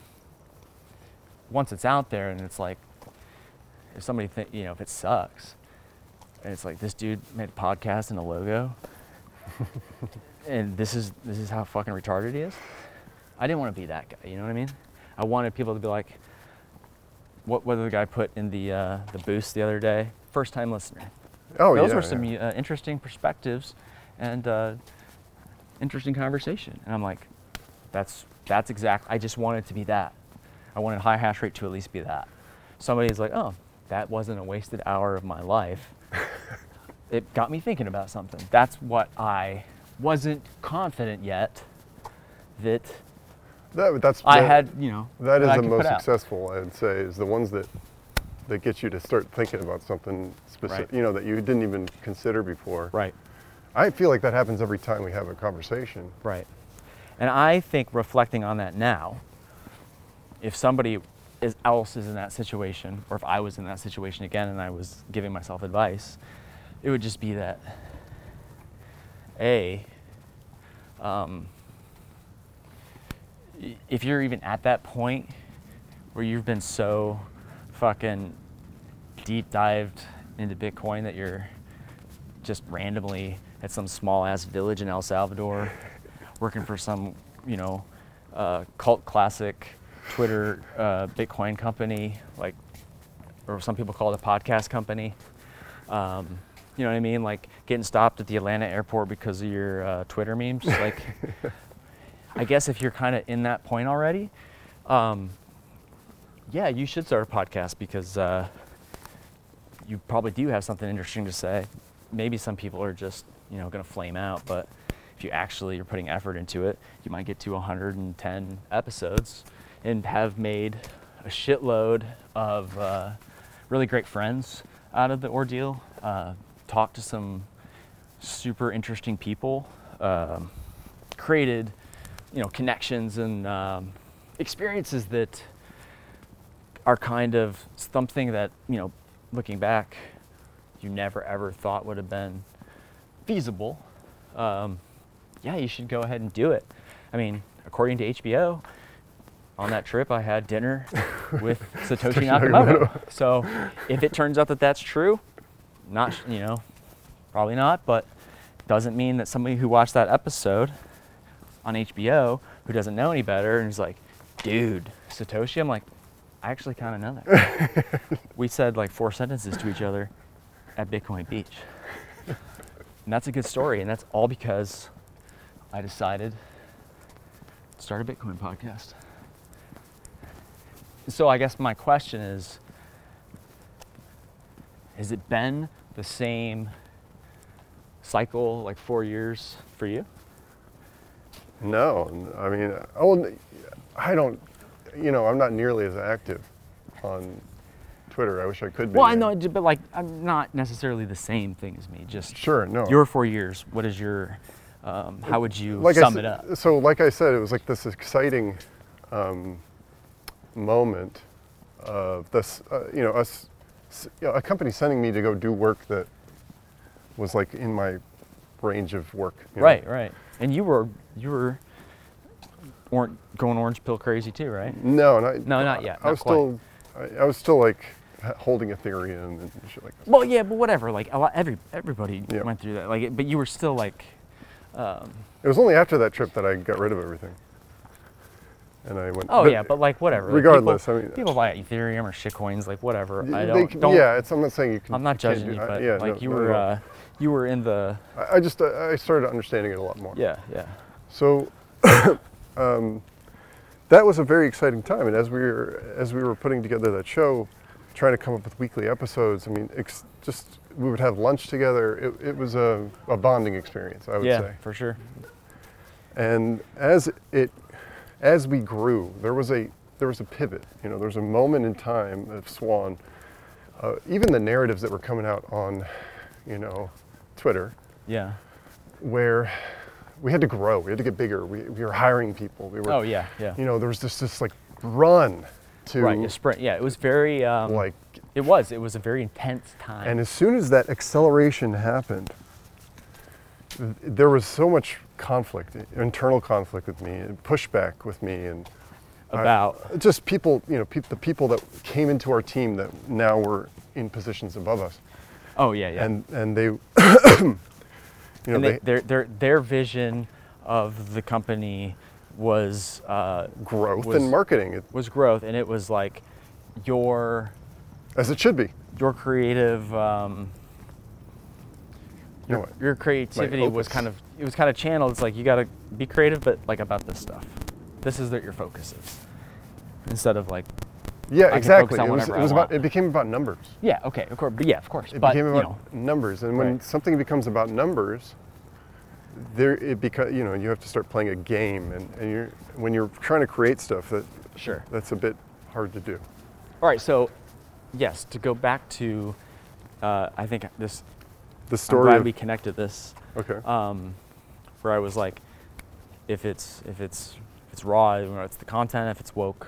once it's out there and it's like, if somebody, think, you know, if it sucks, and it's like, this dude made a podcast and a logo, and this is this is how fucking retarded he is. I didn't want to be that guy. You know what I mean? I wanted people to be like, what what did the guy put in the uh, the boost the other day? First time listener. oh, Those yeah, were some yeah. uh, interesting perspectives and uh, interesting conversation. And I'm like, that's that's exact. I just wanted to be that. I wanted high hash rate to at least be that. Somebody's like, oh, that wasn't a wasted hour of my life. It got me thinking about something. That's what I wasn't confident yet that That, that's I that- had, you know, That is I the could most put out. successful, I'd say, is the ones that that get you to start thinking about something specific, Right. you know, that you didn't even consider before. Right, I feel like that happens every time we have a conversation. right. And I think reflecting on that now, if somebody is else is in that situation, or if I was in that situation again and I was giving myself advice, it would just be that, A, um, if you're even at that point where you've been so fucking deep dived into Bitcoin that you're just randomly at some small ass village in El Salvador working for some, you know, uh, cult classic Twitter uh, Bitcoin company, like, or some people call it a podcast company. Um, you know what I mean? Like getting stopped at the Atlanta airport because of your uh, Twitter memes. Like, I guess if you're kind of in that point already, um, yeah, you should start a podcast because uh, you probably do have something interesting to say. Maybe some people are just, you know, going to flame out, but if you actually are putting effort into it, you might get to one hundred ten episodes and have made a shitload of uh, really great friends out of the ordeal. Uh, talked to some super interesting people, um, created, you know, connections and um, experiences that are kind of something that, you know, looking back, you never ever thought would have been feasible. Um, yeah, you should go ahead and do it. I mean, according to H B O, on that trip I had dinner with Satoshi Nakamoto. So if it turns out that that's true, not, you know, probably not, but doesn't mean that somebody who watched that episode on H B O who doesn't know any better and is like, dude, Satoshi, I'm like, I actually kind of know that. We said like four sentences to each other at Bitcoin Beach. And that's a good story, and that's all because I decided to start a Bitcoin podcast. So I guess my question is, has it been the same cycle, like four years for you? No, I mean, oh, I don't, you know, I'm not nearly as active on Twitter. I wish I could be. Well, I know, but like, I'm not necessarily the same thing as me. Just sure, no. Your four years. What is your? Um, how would you like sum I, it up? So, like I said, it was like this exciting um, moment of this, uh, you know, us, you know, a company sending me to go do work that was like in my range of work. You know? Right, right. And you were, you were, weren't going orange pill crazy too, right? No, not, no, not yet. I Not was quite. still, I, I was still like holding Ethereum and shit like that. Well, yeah, but whatever. Like a lot, every everybody Yeah. went through that. Like, but you were still like. Um, It was only after that trip that I got rid of everything. And I went. oh but yeah, but like whatever. Like, regardless, people, I mean, people buy Ethereum or shitcoins, like whatever. I they don't. can- don't yeah, it's. I'm not saying you can. I'm not you can't judging do- you, I- but yeah, like no, you not were, at all. uh, you were in the. I, I just. Uh, I started understanding it a lot more. Yeah, yeah. So, um, that was a very exciting time, and as we were as we were putting together that show, trying to come up with weekly episodes. I mean, ex- just we would have lunch together. It, it was a, a bonding experience, I would yeah, say. for sure. And as it, as we grew, there was a there was a pivot. You know, there was a moment in time of Swan. Uh, even the narratives that were coming out on, you know, Twitter, Yeah. where we had to grow, we had to get bigger. We, we were hiring people. We were. Oh yeah, yeah. You know, there was this this like run to Right, a sprint. Yeah, it was very. Um, like. It was. It was a very intense time. And as soon as that acceleration happened, th- there was so much conflict, internal conflict with me, and pushback with me, and About. I, just people, you know, peop the people that came into our team that now were in positions above us, Oh yeah, yeah. and and they, you know, and they, they, their their their vision of the company was uh, growth was, and marketing, it, was growth, and it was like your as it should be. your creative um, You know your, what? your creativity was opus. kind of it was kind of channeled. It's like you got to be creative, but like about this stuff. This is what your focus is, instead of like Yeah, can exactly. focus on It was, whatever it I was about. want. It became about numbers. yeah, okay, of course, but yeah, of course, It but became you about know, numbers, and when Right. something becomes about numbers, there it beca- you know you have to start playing a game, and, and you're when you're trying to create stuff that Sure. that's a bit hard to do. All right, so yes, to go back to, uh, I think this. The I'm story glad of we connected this. okay, Um, where I was like, if it's if it's if it's raw, you know, it's the content. If it's woke,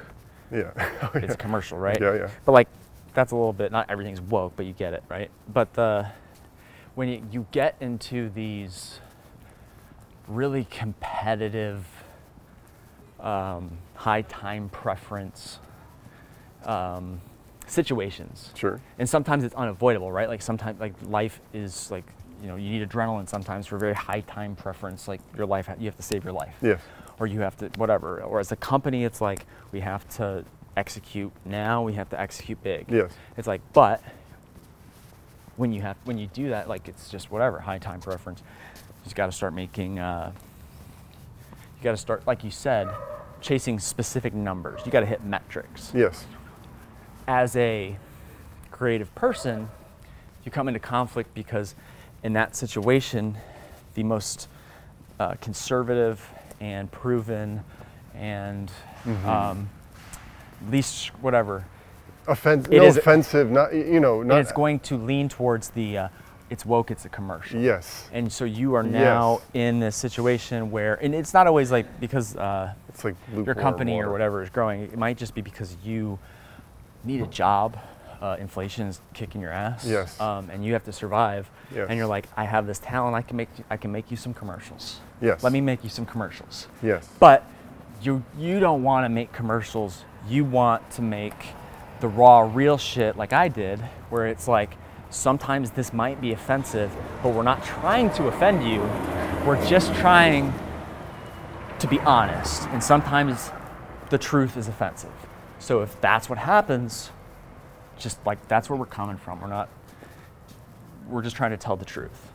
Yeah. Oh, It's yeah. a commercial, right? Yeah, yeah. But like, that's a little bit, not everything's woke, but you get it, right? But the, when you, you get into these really competitive, um, high time preference um, situations. Sure. And sometimes it's unavoidable, right? Like sometimes, like life is like, you know, you need adrenaline sometimes for a very high time preference. Like your life, you have to save your life. Yes. Or you have to, whatever. Or as a company, it's like, we have to execute now, we have to execute big. Yes. It's like, but when you have, when you do that, like it's just whatever, high time preference. You just got to start making, uh, you got to start, like you said, chasing specific numbers. You got to hit metrics. Yes. As a creative person, you come into conflict because in that situation, the most uh, conservative and proven and Mm-hmm. um, least whatever, Offen- It no is- offensive, not, you know, not. and it's going to lean towards the uh, it's woke, it's a commercial. Yes. And so you are now Yes. in this situation where, and it's not always like because uh, It's like your lukewarm company water. or whatever is growing. It might just be because you need a job. Uh, inflation is kicking your ass. Yes. Um, and you have to survive. Yes. And you're like, I have this talent. I can make. I can make you some commercials. Yes. Let me make you some commercials. Yes. But you you don't want to make commercials. You want to make the raw, real shit like I did, where it's like sometimes this might be offensive, but we're not trying to offend you. We're just trying to be honest. And sometimes the truth is offensive. So if that's what happens, just like that's where we're coming from. We're not, we're just trying to tell the truth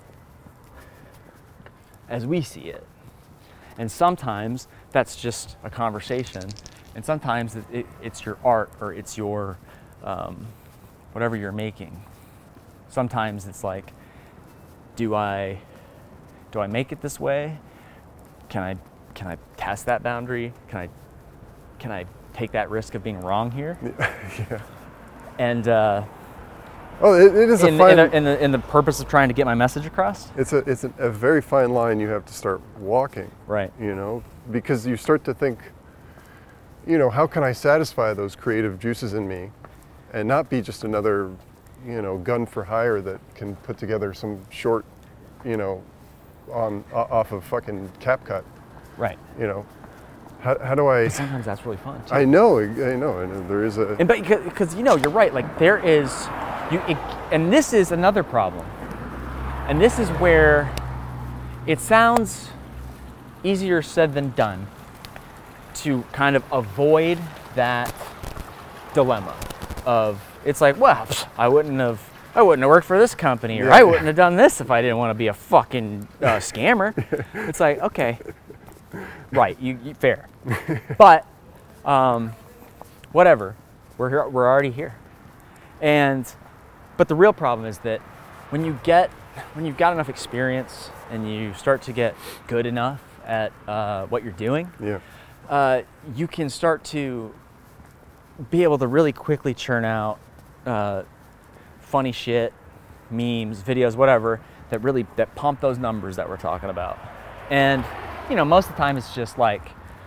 as we see it. And sometimes that's just a conversation. And sometimes it, it, it's your art or it's your, um, whatever you're making. Sometimes it's like, do I, do I make it this way? Can I, can I test that boundary? Can I, can I take that risk of being wrong here? Yeah. And uh, Oh, it, it is a in, fine. in, a, in, the, in the purpose of trying to get my message across. it's a it's a, a very fine line you have to start walking. Right. You know, because you start to think, you know, how can I satisfy those creative juices in me, and not be just another, you know, gun for hire that can put together some short, you know, on o- off of fucking CapCut. Right. You know, how how do I? Sometimes that's really fun too. I know, I know, and there is a. And but because you know you're right, like there is, you, it, and this is another problem, and this is where it sounds easier said than done to kind of avoid that dilemma of it's like, well, I wouldn't have, I wouldn't have worked for this company, or Yeah. I wouldn't have done this if I didn't want to be a fucking uh, scammer. It's like, okay, right, you, you fair, but. Um, whatever, we're here, we're already here. And, but the real problem is that when you get, when you've got enough experience and you start to get good enough at uh, what you're doing, Yeah. uh, you can start to be able to really quickly churn out uh, funny shit, memes, videos, whatever, that really, that pump those numbers that we're talking about. And, you know, most of the time it's just like,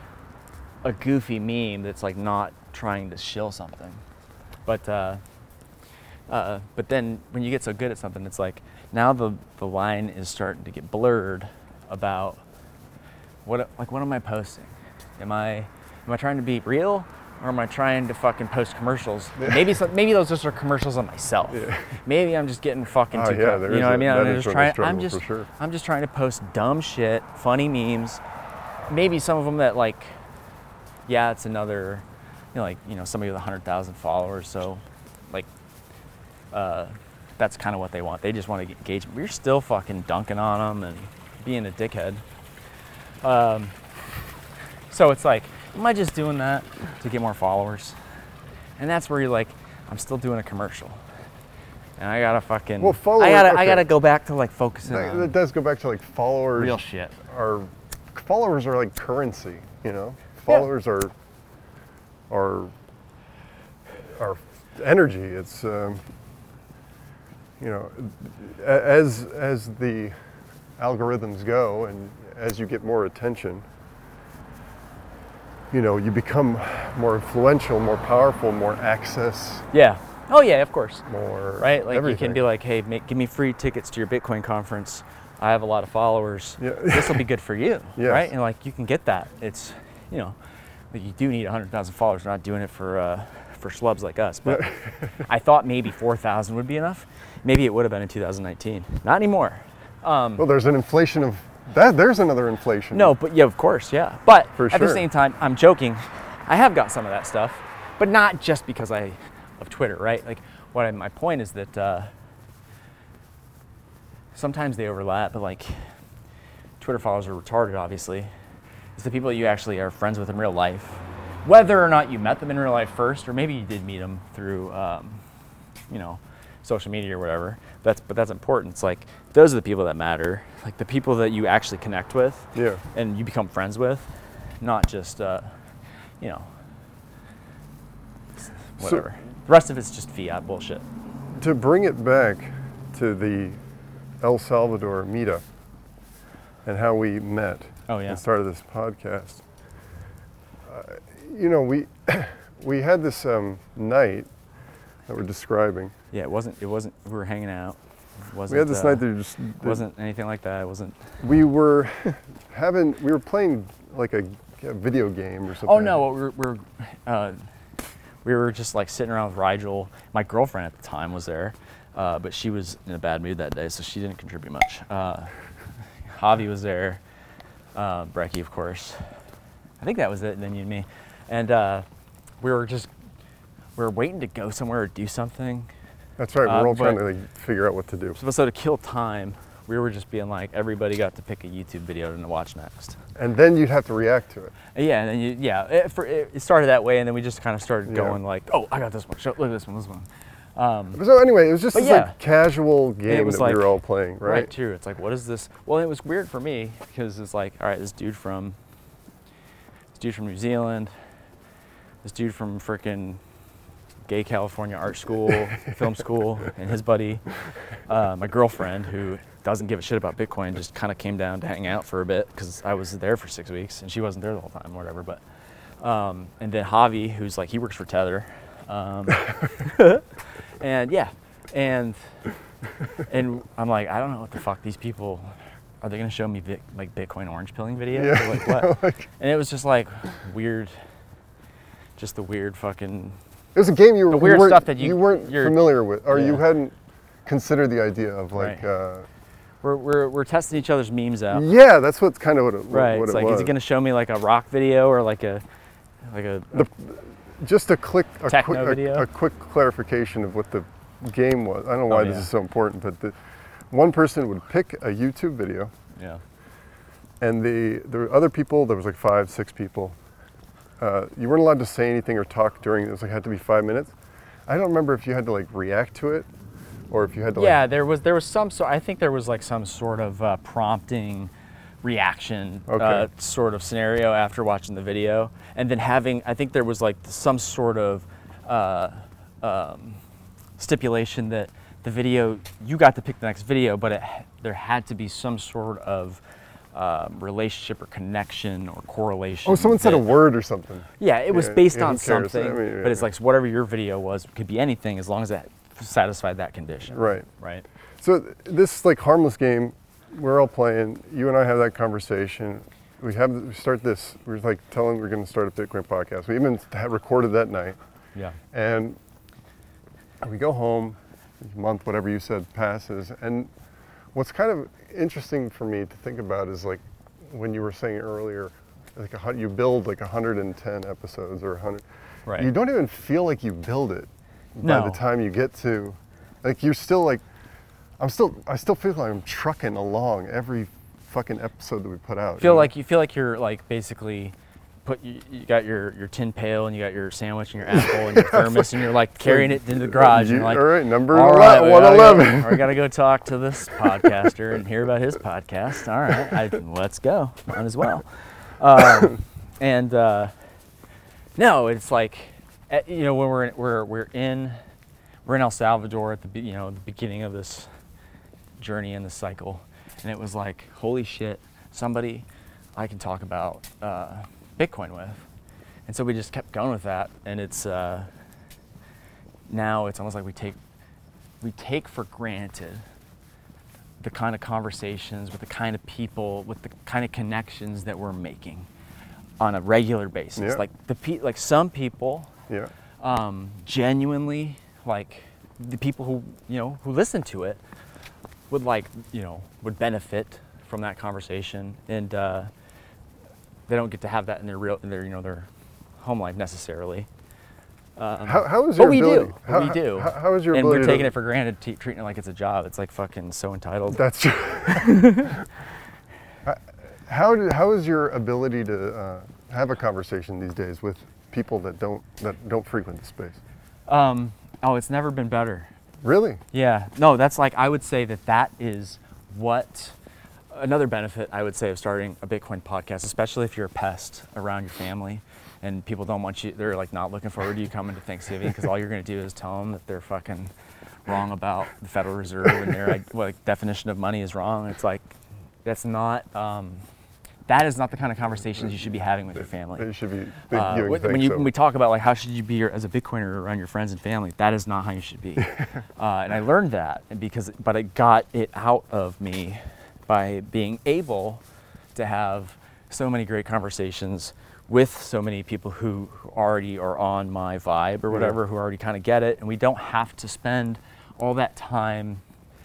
a goofy meme that's like not trying to shill something, but uh, uh, but then when you get so good at something, it's like now the the line is starting to get blurred about what like what am I posting? Am I am I trying to be real or am I trying to fucking post commercials? Maybe some, maybe those just are commercials on myself. Yeah. Maybe I'm just getting fucking Oh, too yeah, co- there you is know what I a- mean? that I'm is just when I trying. struggle I'm for just sure. I'm just trying to post dumb shit, funny memes. Maybe some of them that like, yeah, it's another, you know, like, you know, somebody with one hundred thousand followers. So, like, uh, that's kind of what they want. They just want to get engagement. We're still fucking dunking on them and being a dickhead. Um, so it's like, am I just doing that to get more followers? And that's where you're like, I'm still doing a commercial. And I gotta fucking, Well, follower- I gotta, I okay. gotta go back to like focusing That, on that does go back to like followers. real shit. Are followers are like currency, you know. Followers are are are energy. It's um, you know, a- as as the algorithms go and as you get more attention, you know, you become more influential, more powerful, more access, Yeah. Oh yeah, of course. more Right? Like everything. you can be like, hey, make, give me free tickets to your Bitcoin conference. I have a lot of followers. Yeah. This will be good for you. Yes. Right? And like you can get that. It's, you know, like you do need one hundred thousand followers. We're not doing it for uh, for schlubs like us. But I thought maybe four thousand would be enough. Maybe it would have been in two thousand nineteen. Not anymore. Um, Well, there's an inflation of that. There's another inflation. no, but yeah, of course, yeah. But For at the sure. same time, I'm joking. I have got some of that stuff, but not just because I of Twitter, right? Like, what I, my point is that uh, sometimes they overlap, but like Twitter followers are retarded, obviously. It's the people that you actually are friends with in real life, whether or not you met them in real life first, or maybe you did meet them through, um, you know, social media or whatever. That's but that's important. It's like those are the people that matter, like the people that you actually connect with, Yeah. and you become friends with, not just, uh, you know, whatever. The rest of it's just fiat bullshit. To bring it back to the El Salvador meetup and how we met Oh, yeah. and started this podcast, uh, you know, we we had this um, night that we're describing. Yeah, it wasn't. It wasn't. We were hanging out. It wasn't, We had this uh, night that just It wasn't anything like that. It wasn't. we were having we were playing like a, a video game or something. Oh no, we were, we were, uh, we were just like sitting around with Rigel. My girlfriend at the time was there, uh, but she was in a bad mood that day, so she didn't contribute much. Uh, Javi was there, uh, Brecky, of course. I think that was it. And then you and me, and uh, we were just we were waiting to go somewhere or do something. That's right. Uh, We're all but- trying to like, figure out what to do. So, so to kill time, we were just being like, everybody got to pick a YouTube video to watch next. And then you'd have to react to it. Yeah, and then you, yeah, it, for, it it started that way, and then we just kind of started Yeah. going like, oh, I got this one. Show, look at this one, this one. Um, So anyway, it was just But this yeah. like casual game was that like- we were all playing, right? right, too. It's like, what is this? Well, it was weird for me because it's like, all right, this dude from, this dude from New Zealand, this dude from frickin' Gay California Art School, Film School, and his buddy, uh, my girlfriend, who doesn't give a shit about Bitcoin, just kind of came down to hang out for a bit because I was there for six weeks and she wasn't there the whole time, or whatever. But um, and then Javi, who's like he works for Tether, um, and yeah, and and I'm like, I don't know what the fuck these people are. They gonna show me Bit, like Bitcoin orange pilling videos? Yeah. Or like what? Like- And it was just like weird, just the weird fucking. It was a game you, were, The you weird weren't, stuff that you- weren't you're- familiar with, or you Yeah. hadn't considered the idea of like, Right. uh, We're, we're, we're testing each other's memes out. yeah, that's what's kind of what it, Right. what It's it like, was. is he going to show me like a rock video or like a, like a, Just a quick, a Techno quick, video? a, a quick clarification of what the game was. I don't know why Oh, this yeah. is so important, but the, one person would pick a YouTube video, yeah. and the the other people, there was like five, six people. Uh, you weren't allowed to say anything or talk during. It was like had to be five minutes. I don't remember if you had to like react to it, or if you had to. Yeah, Like, there was, there was some sort, I think there was like some sort of uh, prompting reaction uh, Okay. sort of scenario after watching the video. And then having, I think there was like some sort of uh, um, stipulation that the video, you got to pick the next video, but it, there had to be some sort of um, relationship or connection or correlation. oh, someone said a that- word or something. Yeah, it was Yeah, based yeah, who on cares? something, I mean, but it's yeah. like so whatever your video was, it could be anything as long as that satisfied that condition. Right. Right. So th- this like harmless game, we're all playing. You and I have that conversation. We have we start this. We're like telling we're going to start a Bitcoin podcast. We even had recorded that night, Yeah. and we go home. A month, whatever you said, passes. And what's kind of interesting for me to think about is like when you were saying earlier, like a, hun- you build like one hundred ten episodes or one hundred. Right. You don't even feel like you build it No. by the time you get to, like you're still like, I'm still, I still feel like I'm trucking along every fucking episode that we put out. Feel you know? like you feel like you're like basically put you, you got your, your tin pail and you got your sandwich and your apple and your thermos and you're like carrying it into the garage and You- you're like, all right, number all right, we one gotta eleven. go- we gotta go talk to this podcaster and hear about his podcast. All right, I, let's go. Might as well. Um, and uh, no, it's like eh, you know when we're we're we're in we're in El Salvador at the be- you know the beginning of this journey in the cycle, and it was like, holy shit, somebody I can talk about uh, Bitcoin with. And so we just kept going with that, and it's uh, now it's almost like we take we take for granted the kind of conversations with the kind of people, with the kind of connections that we're making on a regular basis. Yeah. Like the pe- like some people, Yeah. um, genuinely, like the people who you know who listen to it would like you know would benefit from that conversation, and uh, they don't get to have that in their real in their you know their home life necessarily. Um, How, how is but your we ability? do, How, we do, How, how is your and ability we're taking to, it for granted, t- treating it like it's a job. It's like fucking so entitled. That's true. how do, how is your ability to uh, have a conversation these days with people that don't that don't frequent the space? Um, oh, it's never been better. Really? Yeah, no, that's like, I would say that that is what, another benefit I would say of starting a Bitcoin podcast, especially if you're a pest around your family and people don't want you, they're like not looking forward to you coming to Thanksgiving because all you're going to do is tell them that they're fucking wrong about the Federal Reserve and their like, like, definition of money is wrong. It's like, that's not, um, that is not the kind of conversations you should be having with your family. It should be Uh, giving when, thanks when, you, over. when we talk about like how should you be your, as a Bitcoiner around your friends and family, that is not how you should be. uh, and I learned that and because, but I got it out of me by being able to have so many great conversations with so many people who, who already are on my vibe or whatever, Yeah. who already kind of get it, and we don't have to spend all that time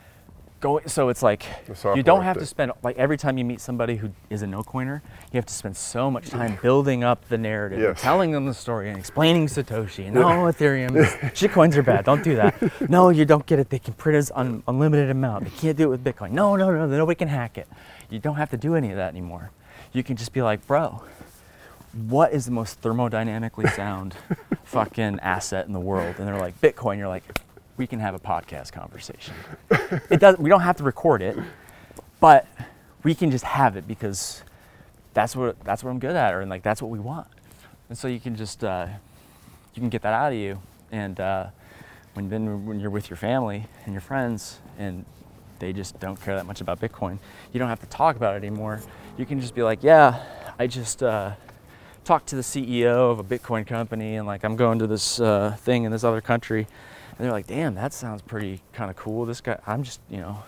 going. So it's like The software you don't have to update. spend, like every time you meet somebody who is a no coiner, you have to spend so much time building up the narrative, and Yes. telling them the story and explaining Satoshi and no Ethereum, shitcoins are bad, don't do that. No, you don't get it. They can print us un- unlimited amount. They can't do it with Bitcoin. No, no, no, nobody can hack it. You don't have to do any of that anymore. You can just be like, bro, what is the most thermodynamically sound fucking asset in the world? And they're like, Bitcoin. You're like, we can have a podcast conversation. It does. We don't have to record it, but we can just have it because that's what that's what I'm good at, or and like that's what we want. And so you can just uh, you can get that out of you, and uh, when then when you're with your family and your friends, and they just don't care that much about Bitcoin, you don't have to talk about it anymore. You can just be like, yeah, I just uh, talked to the C E O of a Bitcoin company, and like I'm going to this uh, thing in this other country. And they're like, damn, that sounds pretty kind of cool. This guy, I'm just, you know,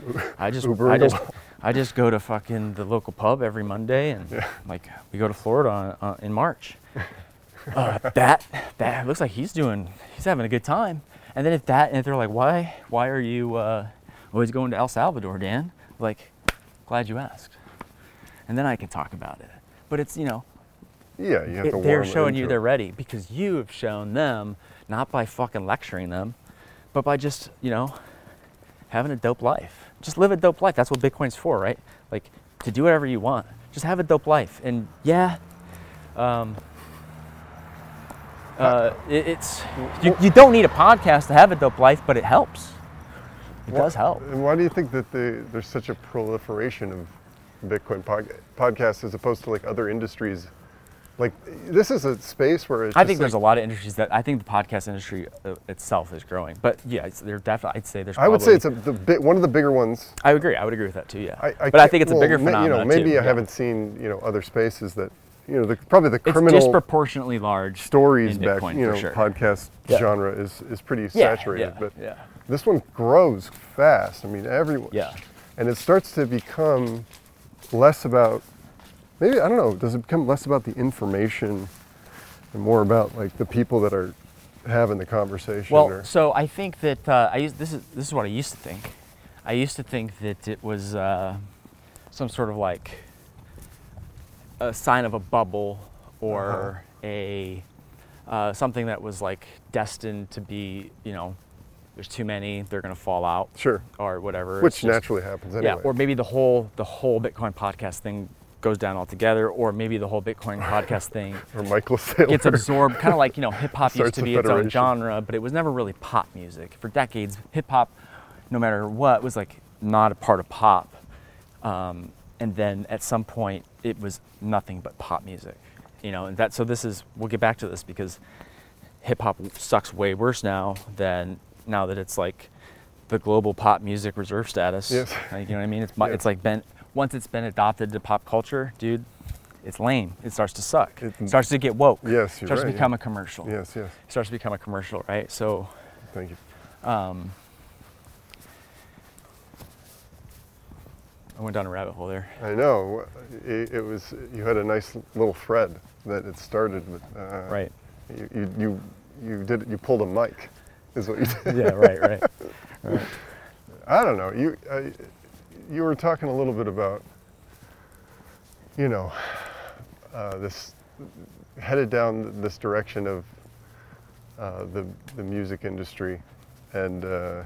I just, Ubering I just, along. I just go to fucking the local pub every Monday, and Yeah. like we go to Florida on, uh, in March. Uh, that, that looks like he's doing, he's having a good time. And then if that, and if they're like, why, why are you uh, always going to El Salvador, Dan? Like, glad you asked. And then I can talk about it. But it's, you know, Yeah, you have it, to they're warm showing you intro. they're ready because you have shown them, not by fucking lecturing them, but by just, you know, having a dope life. Just live a dope life. That's what Bitcoin's for, right? Like, to do whatever you want. Just have a dope life. And yeah, um, uh, it, it's, you, you don't need a podcast to have a dope life, but it helps. It Why- does help. And why do you think that the, there's such a proliferation of Bitcoin pod, podcasts as opposed to like other industries? Like this is a space where it's I just think there's like, a lot of industries that I think the podcast industry uh, itself is growing, but yeah, it's, they're definitely. I'd say there's. I would say probably- it's a, the bit, one of the bigger ones. I agree. I would agree with that too. Yeah. I, I but I can't- think it's well, a bigger ma- phenomenon You know, maybe too. I yeah. haven't seen you know other spaces that you know the, probably the It's criminal disproportionately large. stories in back Bitcoin, you for know sure. podcast Yeah. genre is is pretty Yeah, saturated, yeah, but yeah. this one grows fast. I mean, everyone. Yeah. And it starts to become less about maybe I don't know. Does it become less about the information and more about like the people that are having the conversation? Well, or, so I think that uh, I used, this is this is what I used to think. I used to think that it was uh, some sort of like a sign of a bubble or a uh, something that was like destined to be, you know, there's too many, they're going to fall out sure, or whatever. which It's just- naturally happens anyway. Yeah, or maybe the whole the whole Bitcoin podcast thing goes down altogether, or maybe the whole Bitcoin podcast thing or Michael Saylor gets absorbed, kind of like, you know, hip hop used Starts to the be its own federation. genre, but it was never really pop music. For decades, hip hop, no matter what, was like not a part of pop. Um, and then at some point, it was nothing but pop music, you know. And that so this is we'll get back to this because hip hop sucks way worse now than now that it's like the global pop music reserve status. Yes. Like, you know what I mean? It's mu- Yeah. it's like been once it's been adopted to pop culture, dude. it's lame. It starts to suck. It, It starts to get woke. Yes, you're It starts right, to become yeah. a commercial. Yes, yes. It starts to become a commercial, right? So, Thank you. um, I went down a rabbit hole there. I know. It, it was, you had a nice little thread that it started with. Uh, Right. You, you, you, you did, you pulled a mic, is what you did. Yeah, right, right. right. I don't know. You, I, you were talking a little bit about, you know, uh, this, headed down this direction of uh, the, the music industry and, uh,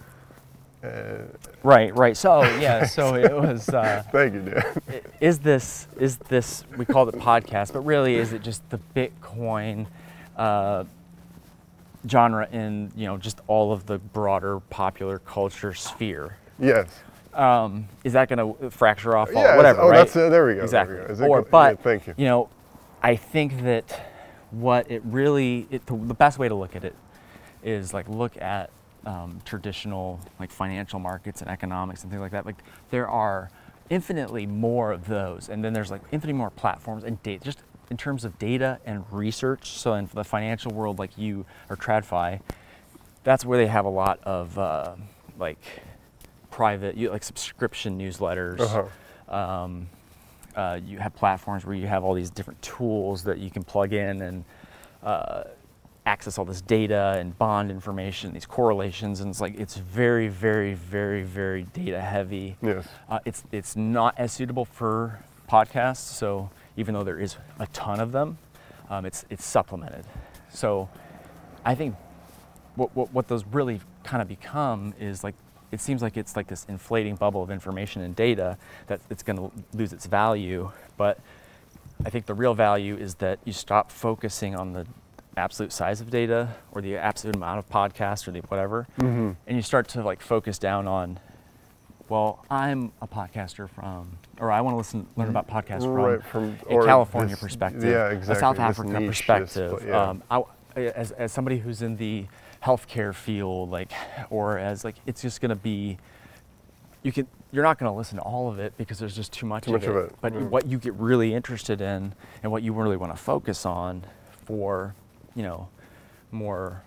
uh, Right, right. So, yeah, so it was, uh, thank you, Dan. is this, is this, we called it podcast, but really is it just the Bitcoin uh, genre in, you know, just all of the broader popular culture sphere? Yes. Um, is that going to fracture off all, Yeah, whatever, oh, right? that's, uh, there we go. Exactly. There we go. Is it Or, go- but, yeah, thank you. you know, I think that what it really, it, the best way to look at it is like look at um, traditional like financial markets and economics and things like that. Like there are infinitely more of those, and then there's like infinitely more platforms and data, just in terms of data and research. So in the financial world, like you or TradFi, that's where they have a lot of uh, like private, you, like subscription newsletters. Uh-huh. Um, uh, you have platforms where you have all these different tools that you can plug in and uh, access all this data and bond information, these correlations, and it's like it's very, very, very, very data heavy. Yes. Uh, it's it's not as suitable for podcasts. So even though there is a ton of them, um, it's it's supplemented. So I think what what, what those really kind of become is like, it seems like it's like this inflating bubble of information and data that it's going to lose its value. But I think the real value is that you stop focusing on the absolute size of data or the absolute amount of podcasts or the whatever, Mm-hmm. and you start to like focus down on, well, I'm a podcaster from, or I want to listen, learn about podcasts from, Right, from a or California this- perspective, yeah, exactly, a South this Africa niche, this perspective. pla- yeah. Um, I, as as somebody who's in the healthcare field, like, or as like, it's just going to be, you can, you're not going to listen to all of it because there's just too much, Too of, much it. of it. But Mm. what you get really interested in and what you really want to focus on for, you know, more,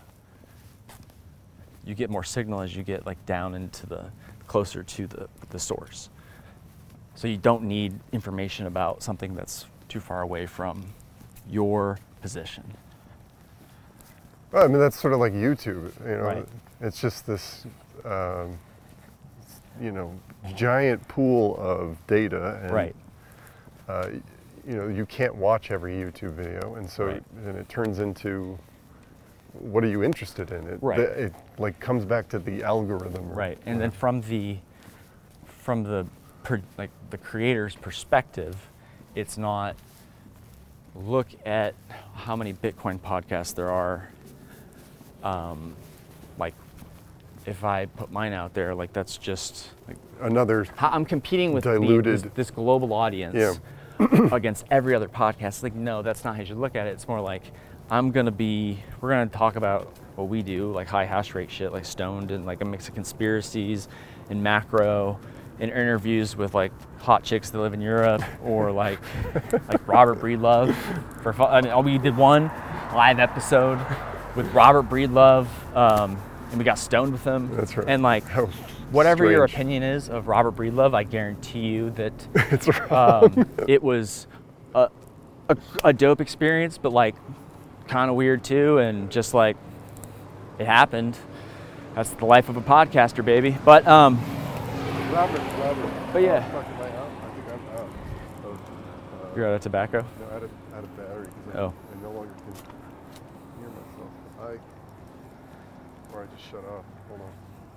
you get more signal as you get like down into the, closer to the, the source. So you don't need information about something that's too far away from your position. Well, I mean, that's sort of like YouTube, you know. Right. It's just this, um, you know, giant pool of data. And, Right. Uh, you know, you can't watch every YouTube video, and so Right. and it turns into, what are you interested in? It, Right. It, it like comes back to the algorithm. Right, and then from the, from the, per, like the creator's perspective, it's not look at how many Bitcoin podcasts there are. Um, like, if I put mine out there, like that's just like Another how I'm competing with the, diluted- this, this global audience Yeah. against every other podcast. Like, no, that's not how you should look at it. It's more like I'm gonna be, we're gonna talk about what we do, like high hash rate shit, like Stoned, and like a mix of conspiracies and macro, and interviews with like hot chicks that live in Europe, or like like Robert Breedlove. For fu- I mean, oh, we did one live episode with Robert Breedlove, um, and we got stoned with him. That's right. And like, How whatever your strange. opinion is of Robert Breedlove, I guarantee you that It's wrong. um, it was a, a, a dope experience, but like kind of weird too, and just like it happened. That's the life of a podcaster, baby. But um, Robert, Robert. But yeah. Oh, fuck, am I out? I think I'm out. Of, uh, you're out of tobacco. No, out of, out of battery. 'Cause I, Oh. I no longer can hear myself. I, or I just shut off. Hold on.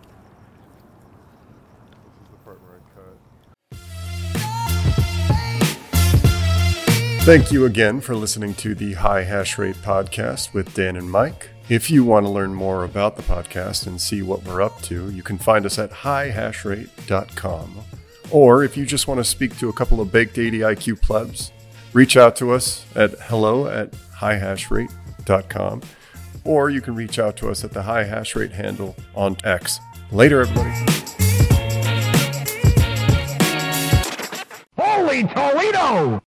This is the part where I cut. Thank you again for listening to the High Hash Rate podcast with Dan and Mike. If you want to learn more about the podcast and see what we're up to, you can find us at high hash rate dot com. Or if you just want to speak to a couple of baked eighty I Q plebs, reach out to us at hello at high hash rate dot com. Or you can reach out to us at the High Hash Rate handle on X. Later, everybody. Holy Toledo!